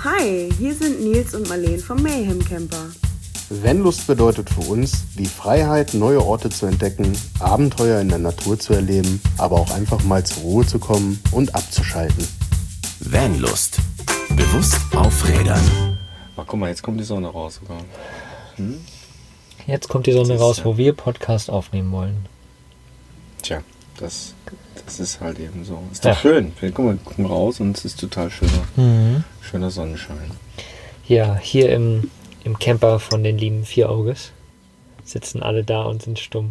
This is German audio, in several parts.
Hi, hier sind Nils und Marleen vom Mayhem Camper. Vanlust bedeutet für uns die Freiheit, neue Orte zu entdecken, Abenteuer in der Natur zu erleben, aber auch einfach mal zur Ruhe zu kommen und abzuschalten. Vanlust. Bewusst aufrädern. Ach, guck mal, jetzt kommt die Sonne raus sogar. Jetzt kommt die Sonne raus, wo wir Podcast aufnehmen wollen. Tja, das ist halt eben so. Ist doch schön. Wir gucken raus und es ist total schöner Sonnenschein. Ja, hier im Camper von den lieben Vierauges sitzen alle da und sind stumm.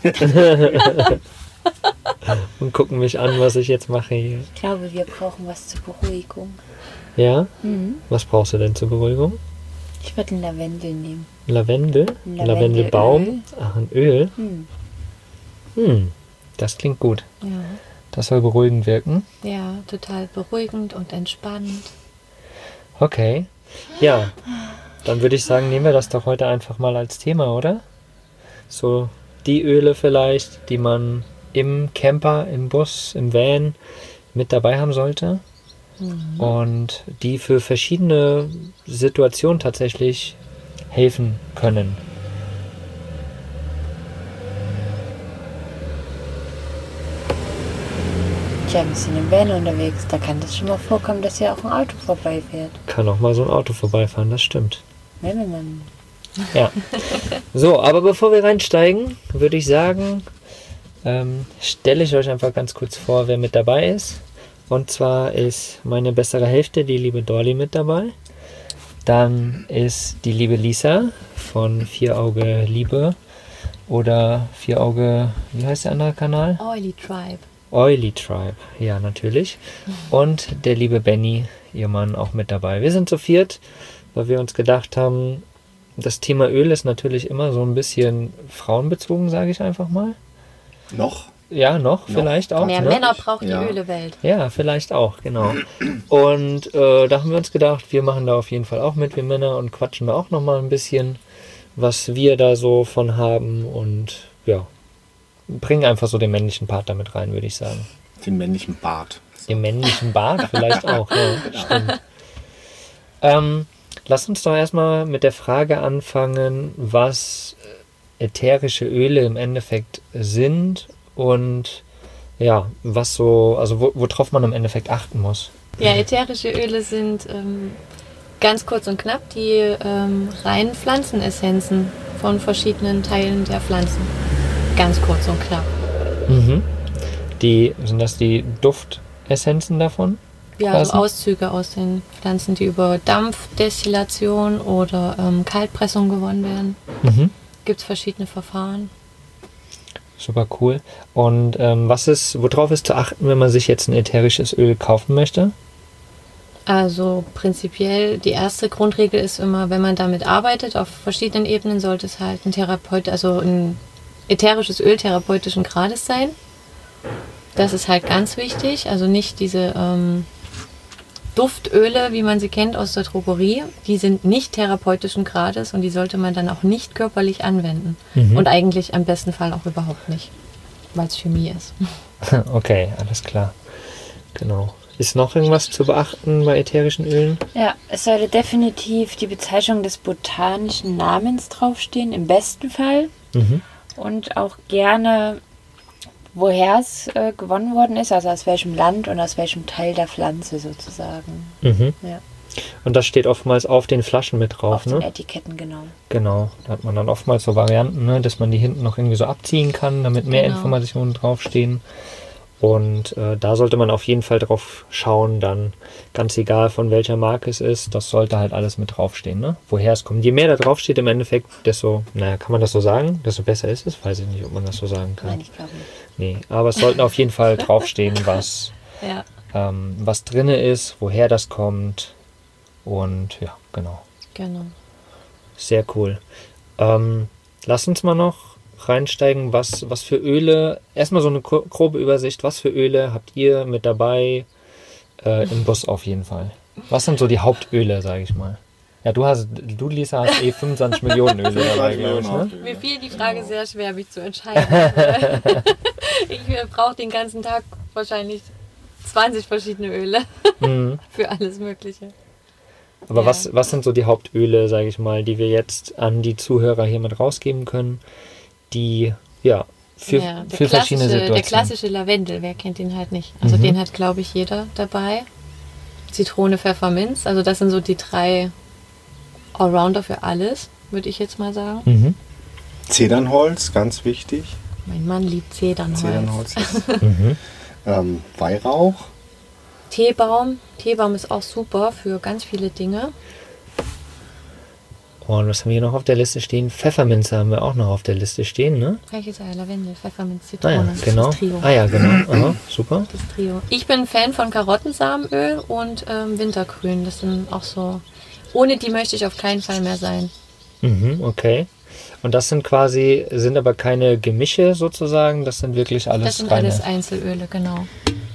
Und gucken mich an, was ich jetzt mache hier. Ich glaube, wir brauchen was zur Beruhigung. Ja? Was brauchst du denn zur Beruhigung? Ich würde einen Lavendel nehmen. Lavendel? Lavendelbaum? Ach, ein Öl? Das klingt gut. Ja. Das soll beruhigend wirken. Ja, total beruhigend und entspannend. Okay. Ja, dann würde ich sagen, nehmen wir das doch heute einfach mal als Thema, oder? So die Öle vielleicht, die man im Camper, im Bus, im Van mit dabei haben sollte. Und die für verschiedene Situationen tatsächlich helfen können. Tja, wir sind im Van unterwegs. Da kann das schon mal vorkommen, dass hier auch ein Auto vorbeifährt. Kann auch mal so ein Auto vorbeifahren, das stimmt. Nein. Ja. So, aber bevor wir reinsteigen, würde ich sagen, stelle ich euch einfach ganz kurz vor, wer mit dabei ist. Und zwar ist meine bessere Hälfte, die liebe Dorli, mit dabei. Dann ist die liebe Lisa von Vierauge Liebe oder Vierauge, wie heißt der andere Kanal? Oily Tribe. Oily Tribe, ja natürlich. Und der liebe Benny, ihr Mann, auch mit dabei. Wir sind zu viert, weil wir uns gedacht haben, das Thema Öl ist natürlich immer so ein bisschen frauenbezogen, sage ich einfach mal. Noch? Ja, noch vielleicht auch. Mehr ne? Männer braucht die Ja. Ölewelt. Ja, vielleicht auch, genau. Und da haben wir uns gedacht, wir machen da auf jeden Fall auch mit, wir Männer, und quatschen da auch nochmal ein bisschen, was wir da so von haben, und ja, bringen einfach so den männlichen Part damit rein, würde ich sagen. Den männlichen Bart. Den männlichen Bart vielleicht auch, ja, stimmt. Lass uns doch erstmal mit der Frage anfangen, was ätherische Öle im Endeffekt sind und ja, was so, also worauf man im Endeffekt achten muss. Ja, ätherische Öle sind ganz kurz und knapp die reinen Pflanzenessenzen von verschiedenen Teilen der Pflanzen. Ganz kurz und knapp. Sind das die Duftessenzen davon? Ja, quasi? so Auszüge aus den Pflanzen, die über Dampfdestillation oder Kaltpressung gewonnen werden. Gibt es verschiedene Verfahren. Super cool. Und worauf ist zu achten, wenn man sich jetzt ein ätherisches Öl kaufen möchte? Also prinzipiell, die erste Grundregel ist immer, wenn man damit arbeitet, auf verschiedenen Ebenen sollte es halt ein ätherisches Öl therapeutischen Grades sein. Das ist halt ganz wichtig. Also nicht diese Duftöle, wie man sie kennt aus der Drogerie, die sind nicht therapeutischen Grades und die sollte man dann auch nicht körperlich anwenden. Und eigentlich am besten Fall auch überhaupt nicht, weil es Chemie ist. Okay, alles klar. Genau. Ist noch irgendwas zu beachten bei ätherischen Ölen? Ja, es sollte definitiv die Bezeichnung des botanischen Namens draufstehen, im besten Fall. Und auch gerne, woher es gewonnen worden ist, also aus welchem Land und aus welchem Teil der Pflanze sozusagen. Ja, Und das steht oftmals auf den Flaschen mit drauf, auf den ne? Etiketten, genau. Genau. Da hat man dann oftmals so Varianten, ne? Dass man die hinten noch irgendwie so abziehen kann, damit mehr Genau. Informationen draufstehen. Und da sollte man auf jeden Fall drauf schauen, dann ganz egal von welcher Marke es ist, das sollte halt alles mit draufstehen, ne? Woher es kommt. Je mehr da draufsteht im Endeffekt, desto, kann man das so sagen? Desto besser ist es? Weiß ich nicht, ob man das so sagen kann. Nein, ich glaube nicht. Nee, aber es sollten auf jeden Fall draufstehen, was drinne ist, woher das kommt. Und ja, genau. Genau. Sehr cool. Lass uns mal noch reinsteigen, was für Öle, erstmal so eine grobe Übersicht, was für Öle habt ihr mit dabei im Bus auf jeden Fall? Was sind so die Hauptöle, sage ich mal? Ja, du Lisa, hast 25 Millionen Öle dabei, glaube ich, ne? Mir fiel die Frage sehr schwer, mich zu entscheiden. Ich brauche den ganzen Tag wahrscheinlich 20 verschiedene Öle für alles Mögliche. Aber Ja. was sind so die Hauptöle, sage ich mal, die wir jetzt an die Zuhörer hier mit rausgeben können, die für verschiedene Situationen. Der klassische Lavendel, wer kennt den halt nicht? Also den hat, glaube ich, jeder dabei. Zitrone, Pfefferminz, also das sind so die 3 Allrounder für alles, würde ich jetzt mal sagen. Mhm. Zedernholz, ganz wichtig. Mein Mann liebt Zedernholz. Zedernholz ist, Mhm. Weihrauch. Teebaum. Teebaum ist auch super für ganz viele Dinge. Oh, und was haben wir hier noch auf der Liste stehen? Pfefferminze haben wir auch noch auf der Liste stehen, ne? Welches Lavendel, Pfefferminz, Ah Zitrone. ja, genau. Das Trio. Ah ja, genau. Aha, super. Das Trio. Ich bin Fan von Karottensamenöl und Wintergrün. Das sind auch so. Ohne die möchte ich auf keinen Fall mehr sein. Mhm, okay. Und das sind aber keine Gemische sozusagen, das sind wirklich alles Das sind reine. alles Einzelöle, genau.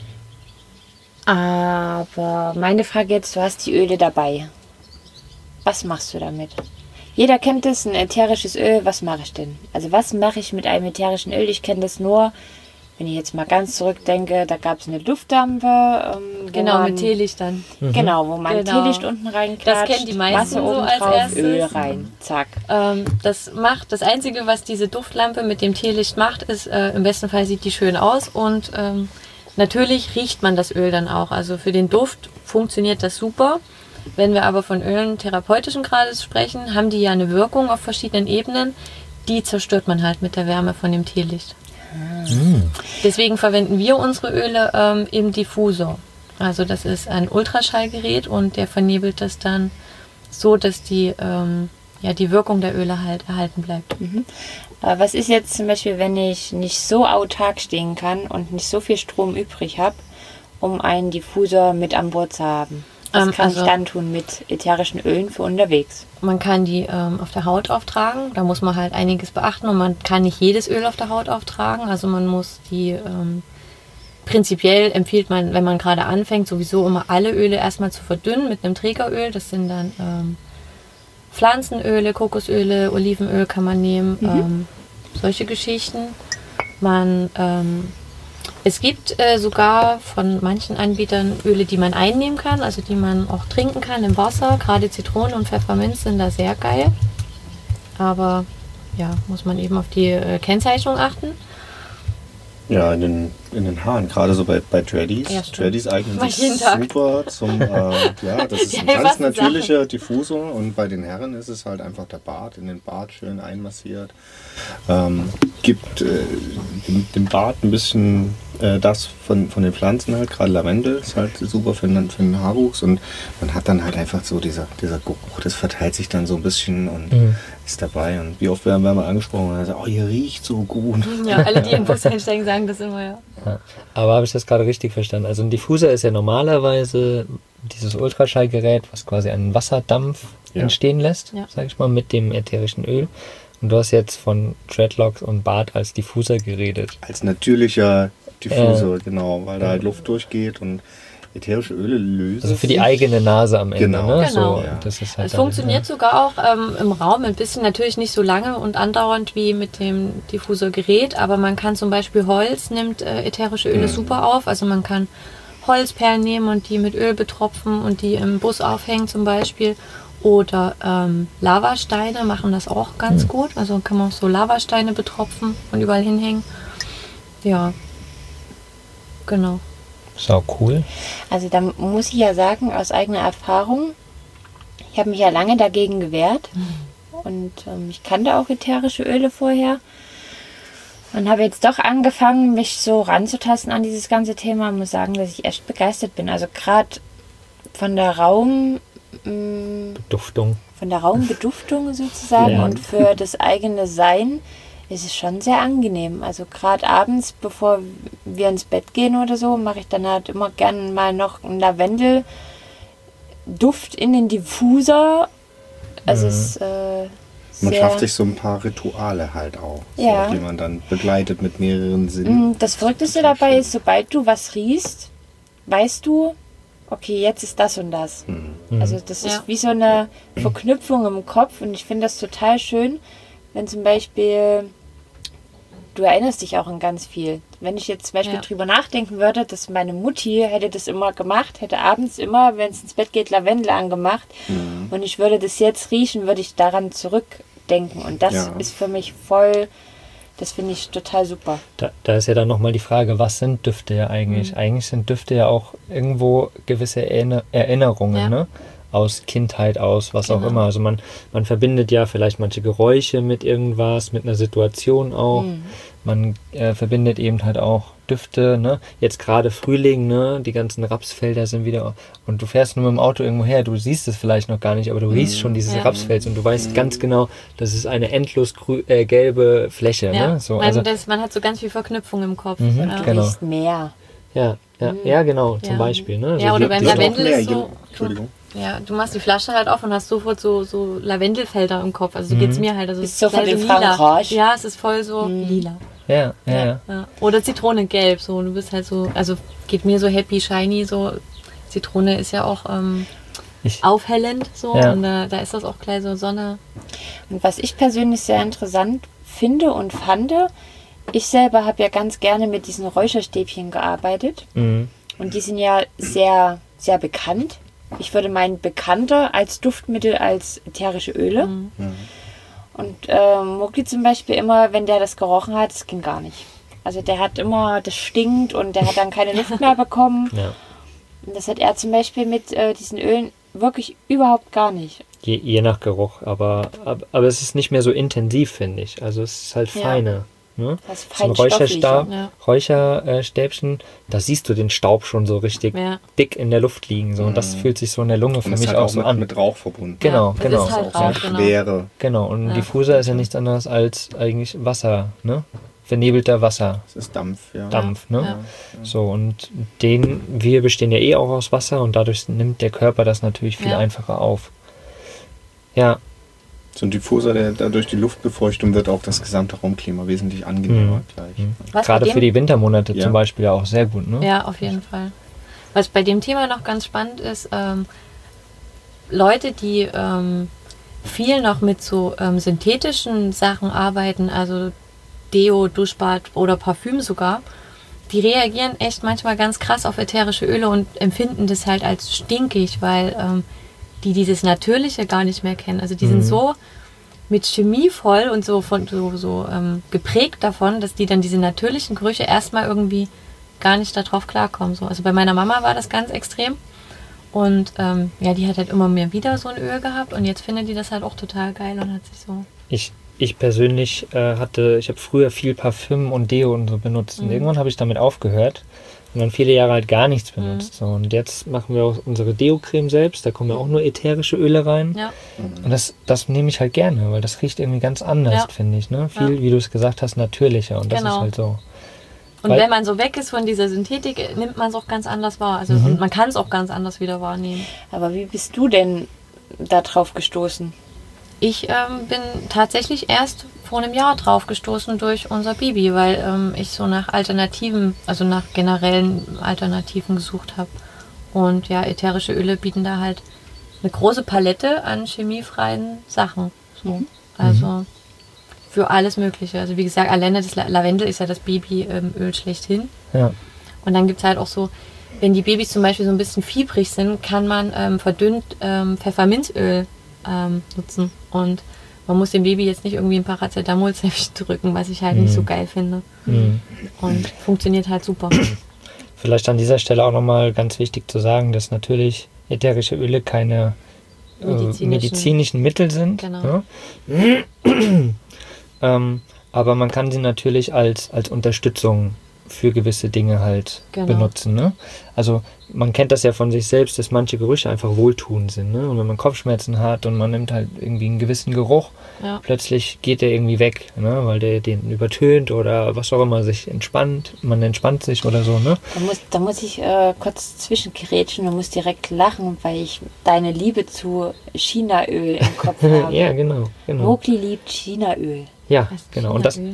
Aber meine Frage jetzt, du hast die Öle dabei. Was machst du damit? Jeder kennt es, ein ätherisches Öl, was mache ich denn? Also was mache ich mit einem ätherischen Öl? Ich kenne das nur, wenn ich jetzt mal ganz zurückdenke, da gab es eine Duftlampe. Wo Genau, man, mit Teelichtern. Genau, wo man Genau. Teelicht unten reinklatscht, Das kennen die meisten Wasser so oben als drauf, erstes. Öl rein, zack. Das Einzige, was diese Duftlampe mit dem Teelicht macht, ist, im besten Fall sieht die schön aus und natürlich riecht man das Öl dann auch. Also für den Duft funktioniert das super. Wenn wir aber von Ölen therapeutischen Grades sprechen, haben die ja eine Wirkung auf verschiedenen Ebenen. Die zerstört man halt mit der Wärme von dem Teelicht. Deswegen verwenden wir unsere Öle im Diffusor. Also das ist ein Ultraschallgerät und der vernebelt das dann so, dass die Wirkung der Öle halt erhalten bleibt. Aber was ist jetzt zum Beispiel, wenn ich nicht so autark stehen kann und nicht so viel Strom übrig habe, um einen Diffusor mit an Bord zu haben? Was kann ich dann tun mit ätherischen Ölen für unterwegs? Man kann die auf der Haut auftragen, da muss man halt einiges beachten und man kann nicht jedes Öl auf der Haut auftragen. Also man muss die, prinzipiell empfiehlt man, wenn man gerade anfängt, sowieso immer alle Öle erstmal zu verdünnen mit einem Trägeröl. Das sind dann Pflanzenöle, Kokosöle, Olivenöl kann man nehmen, solche Geschichten. Es gibt sogar von manchen Anbietern Öle, die man einnehmen kann, also die man auch trinken kann im Wasser. Gerade Zitrone und Pfefferminz sind da sehr geil. Aber ja, muss man eben auf die Kennzeichnung achten. Ja, in den Haaren, gerade so bei Dreadies. Ja, stimmt. Dreadies eignen Mach sich ich jeden Tag. super zum, das ist ein Ja, ganz was natürlicher Diffusor und bei den Herren ist es halt einfach der Bart, in den Bart schön einmassiert. Gibt dem Bart ein bisschen das von den Pflanzen halt, gerade Lavendel ist halt super für den Haarwuchs und man hat dann halt einfach so dieser Geruch, das verteilt sich dann so ein bisschen und ist dabei und wie oft werden wir mal angesprochen und dann sagt, oh, ihr riecht so gut. Ja, alle, die in den Bus einsteigen, sagen das immer, ja. Ja. Aber habe ich das gerade richtig verstanden? Also ein Diffuser ist ja normalerweise dieses Ultraschallgerät, was quasi einen Wasserdampf entstehen lässt, sage ich mal, mit dem ätherischen Öl. Und du hast jetzt von Dreadlocks und Bart als Diffuser geredet. Als natürlicher Diffusor, genau, weil da halt Luft durchgeht und ätherische Öle lösen. Also für die eigene Nase am Ende, Genau. ne? Genau. So, das ist halt Es dann, funktioniert sogar auch im Raum ein bisschen, natürlich nicht so lange und andauernd wie mit dem Diffusorgerät, aber man kann zum Beispiel Holz, nimmt ätherische Öle super auf. Also man kann Holzperlen nehmen und die mit Öl betropfen und die im Bus aufhängen zum Beispiel. Oder Lavasteine machen das auch ganz gut. Also kann man auch so Lavasteine betropfen und überall hinhängen. Ja, genau. Sau cool. Also da muss ich ja sagen, aus eigener Erfahrung, ich habe mich ja lange dagegen gewehrt und ich kannte auch ätherische Öle vorher und habe jetzt doch angefangen, mich so ranzutasten an dieses ganze Thema und muss sagen, dass ich echt begeistert bin. Also gerade von der Duftung. von der Raumbeduftung sozusagen Ja. und für das eigene Sein ist es schon sehr angenehm. Also gerade abends, bevor wir ins Bett gehen oder so, mache ich dann halt immer gerne mal noch einen Lavendelduft in den Diffusor. Also es ist Man sehr... schafft sich so ein paar Rituale halt auch, Ja. so, die man dann begleitet mit mehreren Sinnen. Das Verrückteste dabei ist, sobald du was riechst, weißt du, okay, jetzt ist das und das. Also das ist Ja. wie so eine Verknüpfung im Kopf und ich finde das total schön, wenn zum Beispiel du erinnerst dich auch an ganz viel. Wenn ich jetzt zum Beispiel drüber nachdenken würde, dass meine Mutti hätte das immer gemacht, hätte abends immer, wenn es ins Bett geht, Lavendel angemacht und ich würde das jetzt riechen, würde ich daran zurückdenken und das ist für mich voll, das finde ich total super. Da ist ja dann nochmal die Frage, was sind Düfte ja eigentlich? Eigentlich sind Düfte ja auch irgendwo gewisse Erinnerungen, ne? Aus Kindheit, aus was auch immer. Also man verbindet ja vielleicht manche Geräusche mit irgendwas, mit einer Situation auch. Man verbindet eben halt auch Düfte, ne? Jetzt gerade Frühling, ne? Die ganzen Rapsfelder sind wieder, und du fährst nur mit dem Auto irgendwo her, du siehst es vielleicht noch gar nicht, aber du riechst schon dieses Rapsfeld und du weißt ganz genau, das ist eine endlos gelbe Fläche, ne? So, man hat so ganz viel Verknüpfung im Kopf. Du riechst mehr. Ja, genau, zum Beispiel, ne? Ja, So oder beim Lavendel ist so... Entschuldigung. Ja, du machst die Flasche halt auf und hast sofort so Lavendelfelder im Kopf. Also so geht's mir halt. Also Ist so von gleich in lila. Frankreich. Ja, es ist voll so lila. Ja. Oder Zitronengelb. So, du bist halt so, also geht mir so happy, shiny. So Zitrone ist ja auch aufhellend. So, und da ist das auch gleich so Sonne. Und was ich persönlich sehr interessant finde und fand, ich selber habe ja ganz gerne mit diesen Räucherstäbchen gearbeitet. Und die sind ja sehr, sehr bekannt. Ich würde meinen, bekannter als Duftmittel als ätherische Öle. Und Mowgli zum Beispiel immer, wenn der das gerochen hat, das ging gar nicht. Also der hat immer, das stinkt und der hat dann keine Luft mehr bekommen. Ja. Und das hat er zum Beispiel mit diesen Ölen wirklich überhaupt gar nicht. Je nach Geruch, aber es ist nicht mehr so intensiv, finde ich. Also es ist halt feiner. Ne? Das ist So ein Räucherstäbchen, da siehst du den Staub schon so richtig dick in der Luft liegen. So. Und das fühlt sich so in der Lunge für und mich ist halt auch so an. mit Rauch verbunden. Genau, das genau. ist halt Auch Rauch, Schwere. Genau, und Diffuser ist ja nichts anderes als eigentlich Wasser, ne? Vernebelter Wasser. Das ist Dampf, ja. Dampf, ne? So, und wir bestehen ja eh auch aus Wasser und dadurch nimmt der Körper das natürlich viel einfacher auf. Ja. So ein Diffuser, der dadurch die Luftbefeuchtung wird auch das gesamte Raumklima wesentlich angenehmer gleich. Gerade für die Wintermonate zum Beispiel ja auch sehr gut, ne? Ja, auf jeden Fall. Was bei dem Thema noch ganz spannend ist, Leute, die viel noch mit so synthetischen Sachen arbeiten, also Deo, Duschbad oder Parfüm sogar, die reagieren echt manchmal ganz krass auf ätherische Öle und empfinden das halt als stinkig, weil die dieses Natürliche gar nicht mehr kennen. Also die sind so mit Chemie voll und so geprägt davon, dass die dann diese natürlichen Gerüche erstmal irgendwie gar nicht darauf klarkommen. So. Also bei meiner Mama war das ganz extrem. Und die hat halt immer mehr wieder so ein Öl gehabt und jetzt findet die das halt auch total geil und hat sich so... Ich persönlich ich habe früher viel Parfüm und Deo und so benutzt und irgendwann habe ich damit aufgehört und dann viele Jahre halt gar nichts benutzt. So. Und jetzt machen wir auch unsere Deo-Creme selbst, da kommen ja auch nur ätherische Öle rein. Ja. Und das nehme ich halt gerne, weil das riecht irgendwie ganz anders, finde ich. Ne? Viel, wie du es gesagt hast, natürlicher und das ist halt so. Und wenn man so weg ist von dieser Synthetik, nimmt man es auch ganz anders wahr. Also und man kann es auch ganz anders wieder wahrnehmen. Aber wie bist du denn da drauf gestoßen? Ich bin tatsächlich erst vor einem Jahr drauf gestoßen durch unser Bibi, weil ich so nach Alternativen, also nach generellen Alternativen gesucht habe. Und ja, ätherische Öle bieten da halt eine große Palette an chemiefreien Sachen. So. Also für alles Mögliche. Also wie gesagt, alleine das Lavendel ist ja das Babyöl schlechthin. Ja. Und dann gibt es halt auch so, wenn die Babys zum Beispiel so ein bisschen fiebrig sind, kann man verdünnt Pfefferminzöl nutzen. Und man muss dem Baby jetzt nicht irgendwie ein Paracetamol-Zäpfchen drücken, was ich halt nicht so geil finde. Und funktioniert halt super. Vielleicht an dieser Stelle auch nochmal ganz wichtig zu sagen, dass natürlich ätherische Öle keine medizinischen Mittel sind. Genau. Ja? Aber man kann sie natürlich als Unterstützung für gewisse Dinge halt benutzen. Ne? Also man kennt das ja von sich selbst, dass manche Gerüche einfach wohltuend sind. Ne? Und wenn man Kopfschmerzen hat und man nimmt halt irgendwie einen gewissen Geruch, plötzlich geht der irgendwie weg, ne? Weil der den übertönt oder was auch immer sich entspannt. Man entspannt sich oder so. Ne? Da muss ich kurz zwischengerätschen und muss direkt lachen, weil ich deine Liebe zu Chinaöl im Kopf habe. Ja, genau. Mowgli liebt Chinaöl. Ja, genau. Und das...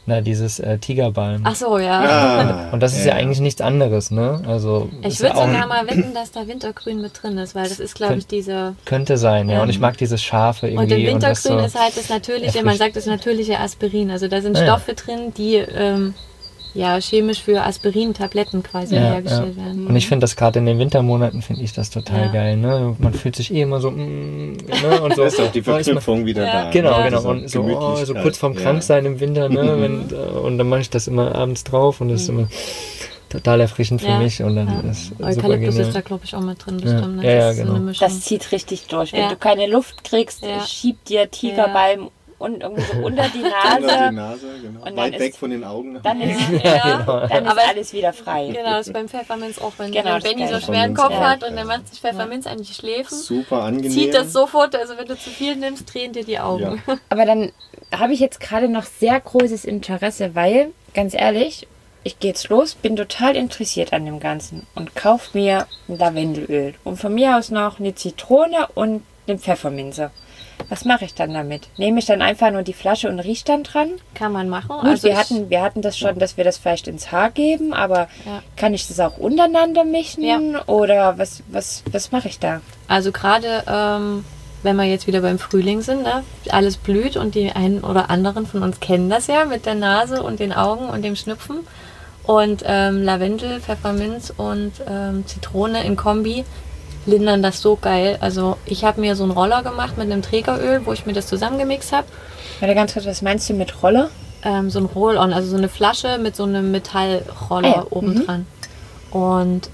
dieses Tigerbalm. Ach so, ja. Ah, Und das ist ja eigentlich nichts anderes, ne? Also Ich ist würde ja auch sogar mal wetten, dass da Wintergrün mit drin ist, weil das ist, glaube ich, diese... könnte sein, ja. Und ich mag dieses Scharfe irgendwie. Und im und das Wintergrün so ist halt das natürliche, man erfrischt. sagt das natürliche Aspirin. Also da sind Ah, ja. Stoffe drin, die chemisch für Aspirin-Tabletten quasi hergestellt werden. Und ich finde das gerade in den Wintermonaten, finde ich das total Ja. geil, ne? Man fühlt sich immer so, ne? Und so. Da ist auch die ist man- Verknüpfung wieder da. Genau, Ja. genau. Diese Und so, so Gemütlichkeit. kurz vorm Kranksein im Winter, ne? Und dann mache ich das immer abends drauf und das ist immer total erfrischend für Ja. mich. Und dann Ja. ist super Eukalyptus genial. ist da, glaube ich, auch mit drin, Ja. bestimmt. Ne? Ja, ja, Das ist so genau. eine Mischung. Das zieht richtig durch. Wenn Ja. du keine Luft kriegst, Ja. schiebt dir Tigerbalm und irgendwie so unter die Unter die Nase. Nase, genau. Und dann Weit weg ist- von den Augen. Dann ist, Ja. dann ist Aber- alles wieder frei. Genau, das ist beim Pfefferminz auch, wenn, Genau, wenn das Benny so Pfefferminz, schweren Kopf ja. hat und dann macht sich Pfefferminz an die Schläfen, Super angenehm. zieht das sofort, also wenn du zu viel nimmst, drehen dir die Augen. Ja. Aber dann habe ich jetzt gerade noch sehr großes Interesse, weil, ganz ehrlich, ich gehe jetzt los, bin total interessiert an dem Ganzen und kaufe mir ein Lavendelöl. Und von mir aus noch eine Zitrone und eine Pfefferminze. Was mache ich dann damit? Nehme ich dann einfach nur die Flasche und rieche dann dran? Kann man machen. Gut, Also wir hatten das schon, dass wir das vielleicht ins Haar geben, aber Ja. kann ich das auch untereinander mischen? Ja. Oder was mache ich da? Also gerade, wenn wir jetzt wieder beim Frühling sind, ne? Alles blüht und die einen oder anderen von uns kennen das ja mit der Nase und den Augen und dem Schnupfen. Und Lavendel, Pfefferminz und Zitrone in Kombi lindern das so geil. Also ich habe mir so einen Roller gemacht mit einem Trägeröl, wo ich mir das zusammengemixt habe. Warte ganz kurz, was meinst du mit Rolle? So ein Roll-on, also so eine Flasche mit so einem Metallroller Ah ja, oben dran. Und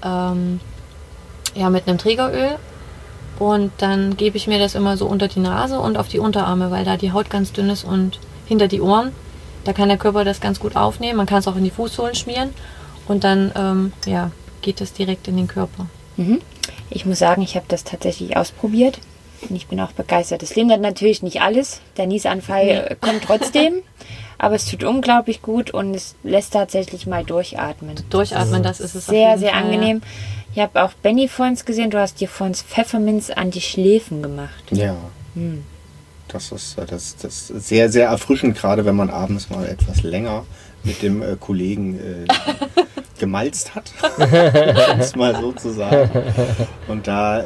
mit einem Trägeröl. Und dann gebe ich mir das immer so unter die Nase und auf die Unterarme, weil da die Haut ganz dünn ist und hinter die Ohren. Da kann der Körper das ganz gut aufnehmen. Man kann es auch in die Fußsohlen schmieren und dann geht das direkt in den Körper. Ich muss sagen, ich habe das tatsächlich ausprobiert und ich bin auch begeistert. Es lindert natürlich nicht alles. Der Niesanfall kommt trotzdem, aber es tut unglaublich gut und es lässt tatsächlich mal durchatmen. Durchatmen, das ist es. auf Sehr, jeden sehr Fall, angenehm. Ich habe auch Benny vorhin gesehen, du hast dir vorhin Pfefferminz an die Schläfen gemacht. Ja. Das ist sehr, sehr erfrischend, gerade wenn man abends mal etwas länger mit dem Kollegen gemalzt hat, um es mal so zu sagen. Und da,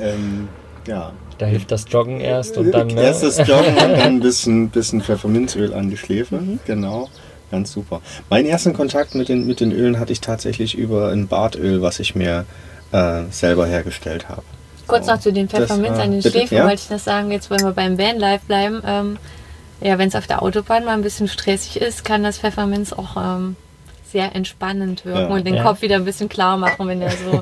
Da hilft das Joggen erst und dann. Ne? Erstes Joggen und dann ein bisschen Pfefferminzöl an die Schläfe. Genau, ganz super. Meinen ersten Kontakt mit den Ölen hatte ich tatsächlich über ein Bartöl, was ich mir selber hergestellt habe. Kurz noch zu den Pfefferminz Das, an den bitte, Schläfen, ja? wollte ich das sagen, jetzt wenn wir beim Vanlife bleiben. Wenn es auf der Autobahn mal ein bisschen stressig ist, kann das Pfefferminz auch sehr entspannend wirken Ja. und den Ja. Kopf wieder ein bisschen klar machen, wenn er so...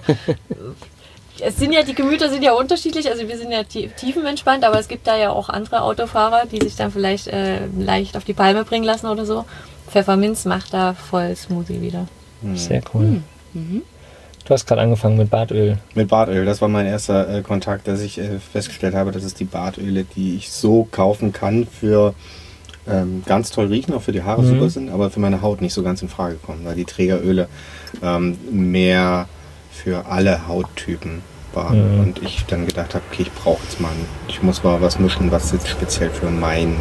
Die Gemüter sind ja unterschiedlich, also wir sind ja tiefenentspannt, aber es gibt da ja auch andere Autofahrer, die sich dann vielleicht leicht auf die Palme bringen lassen oder so. Pfefferminz macht da voll Smoothie wieder. Sehr cool. Du hast gerade angefangen mit Bartöl. Mit Bartöl, das war mein erster Kontakt, dass ich festgestellt habe, dass es die Bartöle, die ich so kaufen kann, für ganz toll riechen, auch für die Haare super sind, aber für meine Haut nicht so ganz in Frage kommen, weil die Trägeröle mehr für alle Hauttypen waren. Und ich dann gedacht habe, okay, ich muss mal was mischen, was jetzt speziell für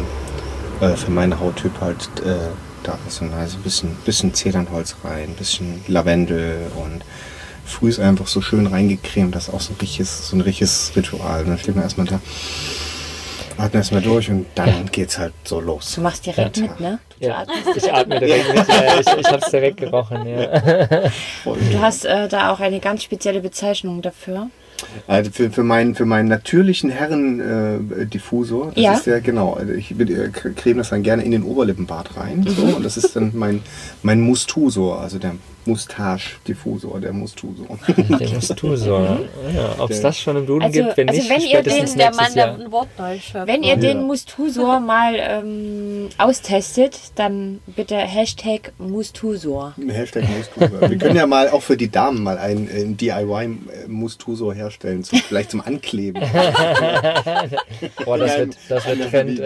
meinen Hauttyp halt da ist. Und also ein bisschen Zedernholz rein, ein bisschen Lavendel und früh ist einfach so schön reingecremt, das ist auch so ein richtiges Ritual. Und dann steht man erstmal da, atmet erstmal durch und dann geht's halt so los. Du machst direkt Ja. mit, ne? Ja, ich atme direkt mit. Ja, ich habe es direkt gerochen. Ja. Du hast da auch eine ganz spezielle Bezeichnung dafür. Also für meinen natürlichen Herren-Diffusor, das Ja. ist ja genau, also ich creme das dann gerne in den Oberlippenbart rein. So, und das ist dann mein Mustusor, also der Moustache-Diffusor, der Mustusor. Der Mustusor. Ja, ob es das schon im Duden Also- gibt, wenn also nicht, wenn ihr spätestens den- Der nächstes Mann, der Jahr. ein Wort neu schöpft. Wenn ihr den Mustusor mal austestet, dann bitte Hashtag Mustusor. Hashtag Mustusor. Wir können ja mal auch für die Damen mal einen DIY-Mustusor herstellen, vielleicht zum Ankleben. Boah, das wird Trend.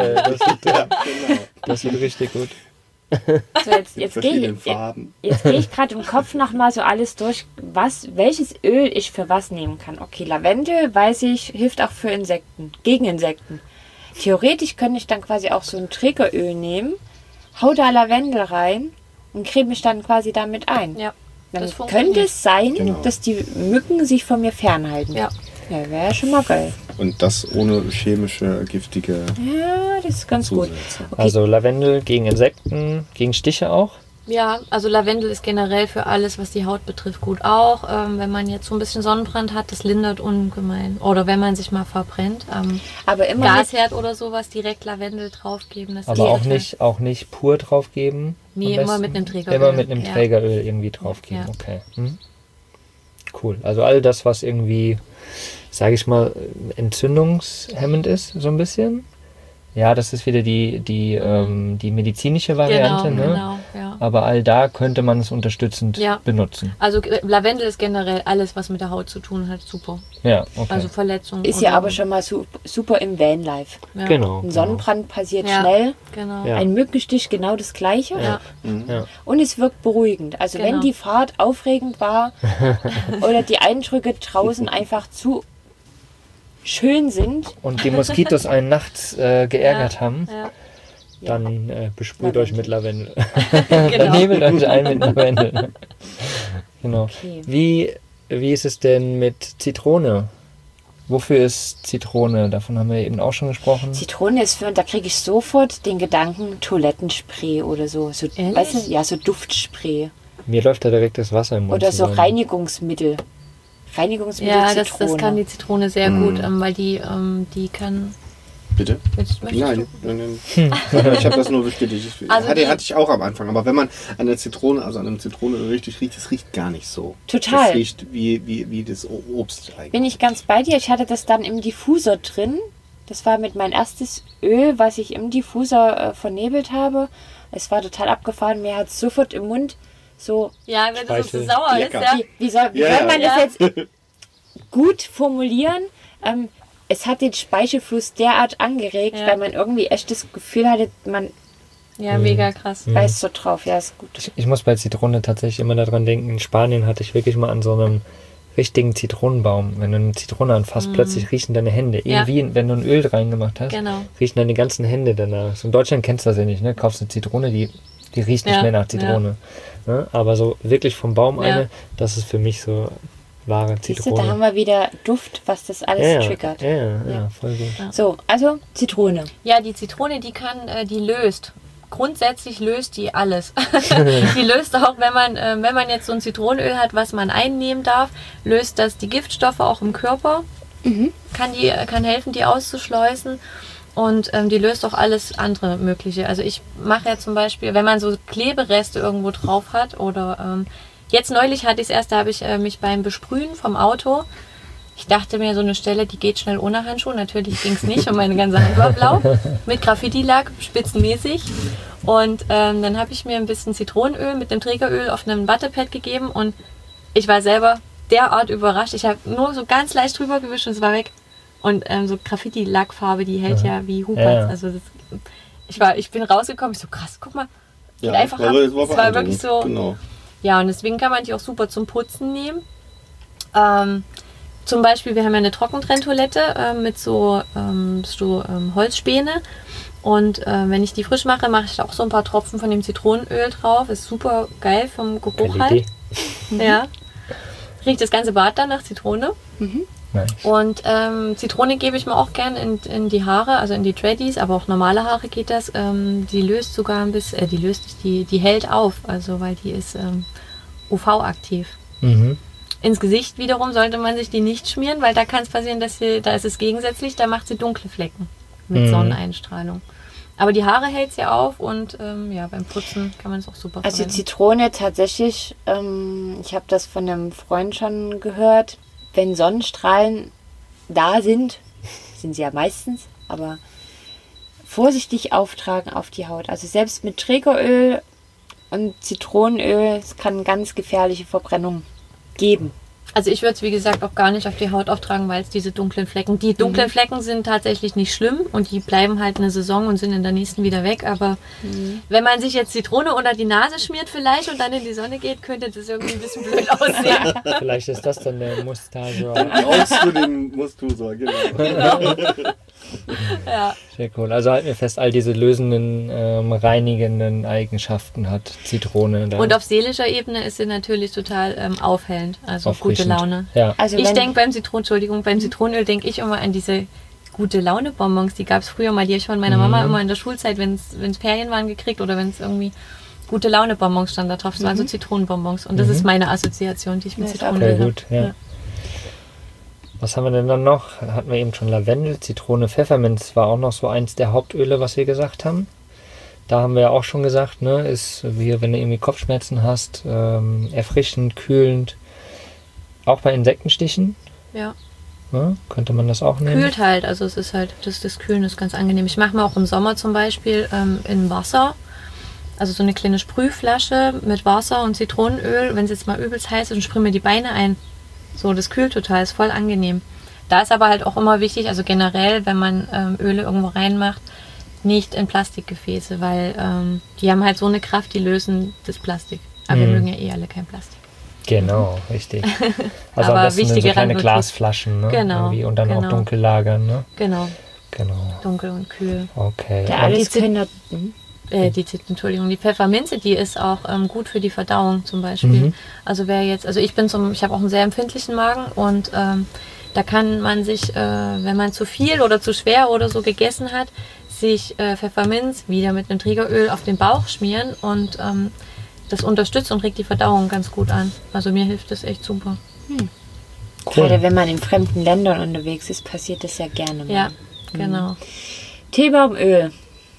Das wird richtig gut. So, jetzt Verschiedenen Farben. gehe ich gerade im Kopf nochmal so alles durch, welches Öl ich für was nehmen kann. Okay, Lavendel, weiß ich, hilft auch für Insekten, gegen Insekten. Theoretisch könnte ich dann quasi auch so ein Trägeröl nehmen, hau da Lavendel rein und creme mich dann quasi damit ein. Ja, Dann das funktioniert. könnte es sein, Genau. dass die Mücken sich von mir fernhalten. Ja. Ja, wäre ja schon mal geil. Und das ohne chemische, giftige Ja, das ist ganz gut. Zusätze. Also Lavendel gegen Insekten, gegen Stiche auch. Ja, also Lavendel ist generell für alles, was die Haut betrifft, gut auch. Wenn man jetzt so ein bisschen Sonnenbrand hat, das lindert ungemein. Oder wenn man sich mal verbrennt, Aber immer mit, Gasherd oder sowas, direkt Lavendel draufgeben. Das Aber ist auch nicht pur draufgeben. Nee, am immer besten. mit einem Trägeröl. Immer mit einem Ja. Trägeröl irgendwie draufgeben. Ja. Okay. Cool. Also all das, was irgendwie, sage ich mal, entzündungshemmend ist, so ein bisschen. Ja, das ist wieder die medizinische Variante, Genau, ne? genau, ja. Aber all da könnte man es unterstützend Ja. benutzen. Also Lavendel ist generell alles, was mit der Haut zu tun hat, super. Ja, okay. Also Verletzungen. ist ja oder- aber schon mal super im Vanlife. Ja. genau. Ein Sonnenbrand passiert Ja. schnell, Genau. Ja. ein Mückenstich genau das gleiche. Ja. Ja. Und es wirkt beruhigend. Also Genau. wenn die Fahrt aufregend war oder die Eindrücke draußen einfach zu schön sind, Und die Moskitos einen nachts geärgert haben, Ja. dann besprüht euch mit Lavendel. Genau. Dann nehmt euch ein mit Lavendel. Genau. Okay. Wie ist es denn mit Zitrone? Wofür ist Zitrone? Davon haben wir eben auch schon gesprochen. Zitrone ist da kriege ich sofort den Gedanken Toilettenspray oder so. Ehrlich? Weißt du, ja, so Duftspray. Mir läuft da direkt das Wasser im Mund. Oder so zusammen. Reinigungsmittel. Reinigungsmittel Ja, Zitrone. das kann die Zitrone sehr gut, weil die kann. Bitte? Möchtest Nein, du? nein. Ich habe das nur bestätigt. Also Hatte ich auch am Anfang. Aber wenn man an der Zitrone, also an einem Zitronenöl richtig riecht, das riecht gar nicht so. Total. Das riecht wie das Obst eigentlich. Bin ich ganz bei dir. Ich hatte das dann im Diffusor drin. Das war mit mein erstes Öl, was ich im Diffusor vernebelt habe. Es war total abgefahren. Mir hat es sofort im Mund so... Ja, wenn das so Speichel. sauer Lecker. ist, ja. Wie soll Ja, man ja. das jetzt gut formulieren? Es hat den Speichelfluss derart angeregt, Ja. weil man irgendwie echt das Gefühl hatte, man Ja, mega krass. beißt so drauf. Ja, ist gut. Ich muss bei Zitrone tatsächlich immer daran denken, in Spanien hatte ich wirklich mal an so einem richtigen Zitronenbaum, wenn du eine Zitrone anfasst, plötzlich riechen deine Hände. Ja. Irgendwie, wenn du ein Öl reingemacht hast, Genau. riechen deine ganzen Hände danach. So in Deutschland kennst du das ja nicht, ne? Kaufst eine Zitrone, die riecht nicht Ja, mehr nach Zitrone. Ne? Aber so wirklich vom Baum Ja. eine, das ist für mich so wahre Siehst du, Zitrone. da haben wir wieder Duft, was das alles triggert. Ja, voll gut. So, also Zitrone. Ja, die Zitrone, die löst. Grundsätzlich löst die alles. Die löst auch, wenn man jetzt so ein Zitronenöl hat, was man einnehmen darf, löst das die Giftstoffe auch im Körper. Kann helfen, die auszuschleusen. Und die löst auch alles andere Mögliche. Also ich mache ja zum Beispiel, wenn man so Klebereste irgendwo drauf hat oder jetzt neulich hatte ich es erst, da habe ich mich beim Besprühen vom Auto, ich dachte mir, so eine Stelle, die geht schnell ohne Handschuhe. Natürlich ging es nicht und meine ganze Hand war blau. Mit Graffiti-Lack, spitzenmäßig. Und dann habe ich mir ein bisschen Zitronenöl mit dem Trägeröl auf einem Wattepad gegeben und ich war selber derart überrascht. Ich habe nur so ganz leicht drüber gewischt und es war weg. Und so Graffiti-Lackfarbe, die hält ja wie Huberts. Ja. Also ich bin rausgekommen, ich so krass, guck mal. Geht Ja, einfach ab. es Es war beeindruckend. wirklich so. Genau. Ja, und deswegen kann man die auch super zum Putzen nehmen. Zum Beispiel, wir haben ja eine Trockentrenntoilette mit so Holzspäne. Und wenn ich die frisch mache, mache ich da auch so ein paar Tropfen von dem Zitronenöl drauf. Ist super geil vom Geruch Geile halt. Idee. Ja. Riecht das ganze Bad dann nach Zitrone. Nice. Und Zitrone gebe ich mir auch gern in die Haare, also in die Dreadies, aber auch normale Haare geht das. Die löst sogar ein bisschen, die hält auf, also weil die ist UV-aktiv. Mhm. Ins Gesicht wiederum sollte man sich die nicht schmieren, weil da kann es passieren, da ist es gegensätzlich, da macht sie dunkle Flecken mit Sonneneinstrahlung. Aber die Haare hält sie auf und beim Putzen kann man es auch super Also verwenden. Zitrone tatsächlich, ich habe das von einem Freund schon gehört, wenn Sonnenstrahlen da sind sie ja meistens, aber vorsichtig auftragen auf die Haut. Also selbst mit Trägeröl und Zitronenöl, es kann ganz gefährliche Verbrennung geben. Also ich würde es, wie gesagt, auch gar nicht auf die Haut auftragen, weil es diese dunklen Flecken... Die dunklen Flecken sind tatsächlich nicht schlimm und die bleiben halt eine Saison und sind in der nächsten wieder weg. Aber wenn man sich jetzt Zitrone unter die Nase schmiert vielleicht und dann in die Sonne geht, könnte das irgendwie ein bisschen blöd aussehen. Vielleicht ist das dann der Mustache. Brauchst du den Mustusor, genau. Ja. Sehr cool. Also halten wir fest, all diese lösenden, reinigenden Eigenschaften hat Zitrone. Da. Und auf seelischer Ebene ist sie natürlich total aufhellend, also gute Auffrischend. Laune. Ja. Also Ich wenn- denke beim Zitronenöl denke ich immer an diese gute Laune Bonbons, die gab es früher mal, die habe ich von meiner Mama immer in der Schulzeit, wenn es Ferien waren, gekriegt oder wenn es irgendwie gute Laune Bonbons stand da drauf. Das waren so Zitronenbonbons und das ist meine Assoziation, die ich mit Ja, ist Zitronenöl Sehr habe. gut, ja. Was haben wir denn dann noch? Hatten wir eben schon Lavendel, Zitrone, Pfefferminz war auch noch so eins der Hauptöle, was wir gesagt haben. Da haben wir ja auch schon gesagt, ne, ist wie wenn du irgendwie Kopfschmerzen hast, erfrischend, kühlend. Auch bei Insektenstichen, Ja. ne, könnte man das auch nehmen. Kühlt halt, also es ist halt, das Kühlen ist ganz angenehm. Ich mache mir auch im Sommer zum Beispiel in Wasser, also so eine kleine Sprühflasche mit Wasser und Zitronenöl, wenn es jetzt mal übelst heiß ist, und sprühe mir die Beine ein. So, das kühlt total, ist voll angenehm. Da ist aber halt auch immer wichtig, also generell, wenn man Öle irgendwo reinmacht, nicht in Plastikgefäße, weil die haben halt so eine Kraft, die lösen das Plastik. Aber wir mögen ja eh alle kein Plastik. Genau, richtig. Also Aber am besten in so wichtige kleine Randnotiz. Glasflaschen, ne? Genau, Irgendwie, und dann genau. auch dunkel lagern, ne? Genau, Genau. dunkel und kühl. Okay. Ja, Und- alles können da, Die Pfefferminze, die ist auch gut für die Verdauung zum Beispiel. Also ich habe auch einen sehr empfindlichen Magen und da kann man sich, wenn man zu viel oder zu schwer oder so gegessen hat, sich Pfefferminz wieder mit einem Trägeröl auf den Bauch schmieren und das unterstützt und regt die Verdauung ganz gut an. Also mir hilft das echt super. gerade wenn man in fremden Ländern unterwegs ist, passiert das ja gerne mal. Ja, genau. Teebaumöl.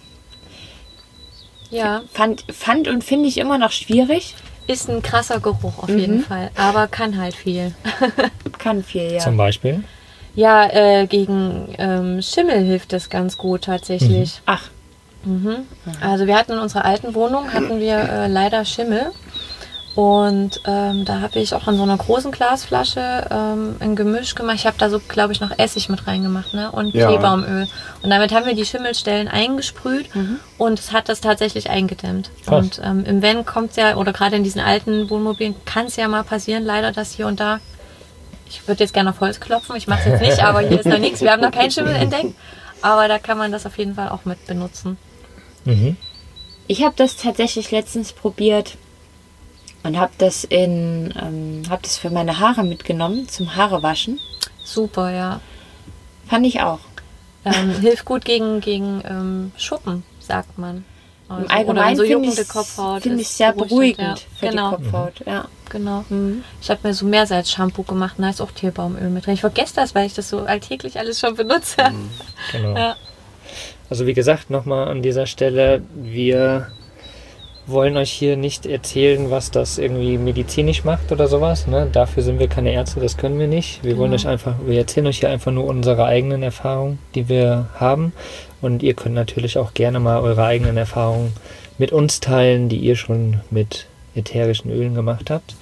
Ja, Fand und finde ich immer noch schwierig. ist ein krasser Geruch auf jeden Fall, aber kann halt viel. Kann viel, ja. Zum Beispiel. Ja, gegen Schimmel hilft das ganz gut tatsächlich. Ach, Also wir hatten in unserer alten Wohnung leider Schimmel und da habe ich auch in so einer großen Glasflasche ein Gemisch gemacht. Ich habe da so, glaube ich, noch Essig mit reingemacht, ne? Und Ja. Teebaumöl. Und damit haben wir die Schimmelstellen eingesprüht und es hat das tatsächlich eingedämmt. Krass. Und im Van kommt es ja, oder gerade in diesen alten Wohnmobilen kann es ja mal passieren, leider, dass hier und da, ich würde jetzt gerne auf Holz klopfen, ich mache es jetzt nicht, aber hier ist noch nichts. Wir haben noch keinen Schimmel entdeckt, aber da kann man das auf jeden Fall auch mit benutzen. Mhm. ich habe das tatsächlich letztens probiert und habe das für meine Haare mitgenommen zum Haarewaschen. Super, ja. Fand ich auch. Hilft gut gegen Schuppen, sagt man. Also, Im Allgemeinen oder so finde juckende ich Kopfhaut. find ist ich sehr beruhigend, beruhigend ja. für Genau, die Kopfhaut. Ja. genau. Ich habe mir so Meersalz-Shampoo gemacht und da ist auch Teebaumöl mit drin. Ich vergesse das, weil ich das so alltäglich alles schon benutze. Genau. Ja. Also wie gesagt, nochmal an dieser Stelle, wir wollen euch hier nicht erzählen, was das irgendwie medizinisch macht oder sowas. Ne? Dafür sind wir keine Ärzte, das können wir nicht. Wir wollen euch wir erzählen euch hier einfach nur unsere eigenen Erfahrungen, die wir haben. Und ihr könnt natürlich auch gerne mal eure eigenen Erfahrungen mit uns teilen, die ihr schon mit ätherischen Ölen gemacht habt.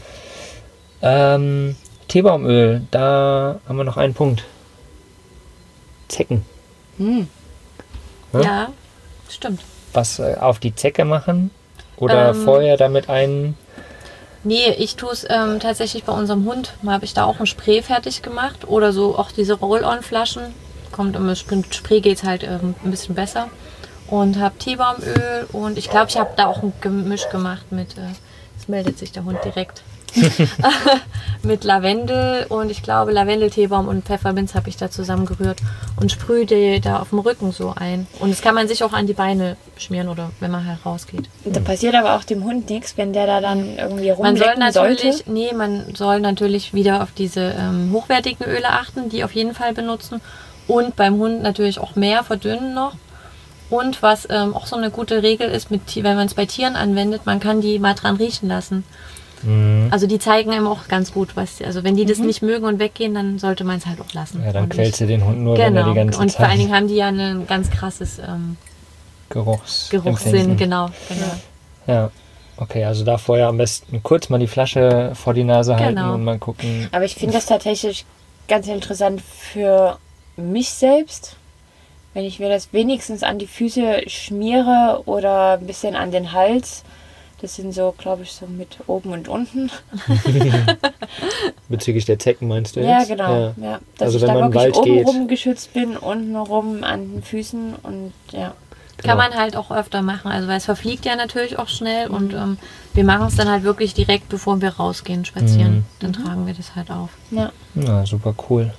Teebaumöl, da haben wir noch einen Punkt. Zecken. Ja? Ja, stimmt. Was auf die Zecke machen? Oder vorher damit einen... Nee, ich tue es tatsächlich bei unserem Hund. Mal habe ich da auch ein Spray fertig gemacht. Oder so auch diese Roll-on-Flaschen. Kommt mit Spray geht es halt ein bisschen besser. Und habe Teebaumöl und ich glaube, ich habe da auch ein Gemisch gemacht mit, jetzt meldet sich der Hund direkt, mit Lavendel und ich glaube Lavendel, Teebaum und Pfefferminz habe ich da zusammengerührt und sprühe die da auf dem Rücken so ein. Und das kann man sich auch an die Beine schmieren oder wenn man halt rausgeht. Da passiert aber auch dem Hund nichts, wenn der da dann irgendwie Man soll rumlecken sollte. man soll natürlich wieder auf diese hochwertigen Öle achten, die auf jeden Fall benutzen. Und beim Hund natürlich auch mehr verdünnen noch. Und was auch so eine gute Regel ist, wenn man es bei Tieren anwendet, man kann die mal dran riechen lassen. Also die zeigen einem auch ganz gut, also wenn die das nicht mögen und weggehen, dann sollte man es halt auch lassen. Ja, dann Und quälst du den Hund nur, genau. wenn er die ganze Und Zeit vor allen Dingen haben die ja ein ganz krasses Geruchssinn. Geruchsempfinden. Genau. Ja, okay, also da vorher am besten kurz mal die Flasche vor die Nase halten Genau. und mal gucken. Aber ich finde das tatsächlich ganz interessant für mich selbst, wenn ich mir das wenigstens an die Füße schmiere oder ein bisschen an den Hals, Das sind so, glaube ich, so mit oben und unten. Bezüglich der Zecken meinst du Ja, jetzt? genau. Ja. Dass Also ich wenn da man im wirklich Wald geht. oben rum geschützt bin, unten rum an den Füßen und ja. Kann man halt auch öfter machen, also weil es verfliegt ja natürlich auch schnell und wir machen es dann halt wirklich direkt, bevor wir rausgehen, spazieren. Dann tragen wir das halt auf. Ja. Ja, super cool.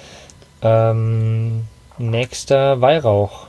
Nächster Weihrauch.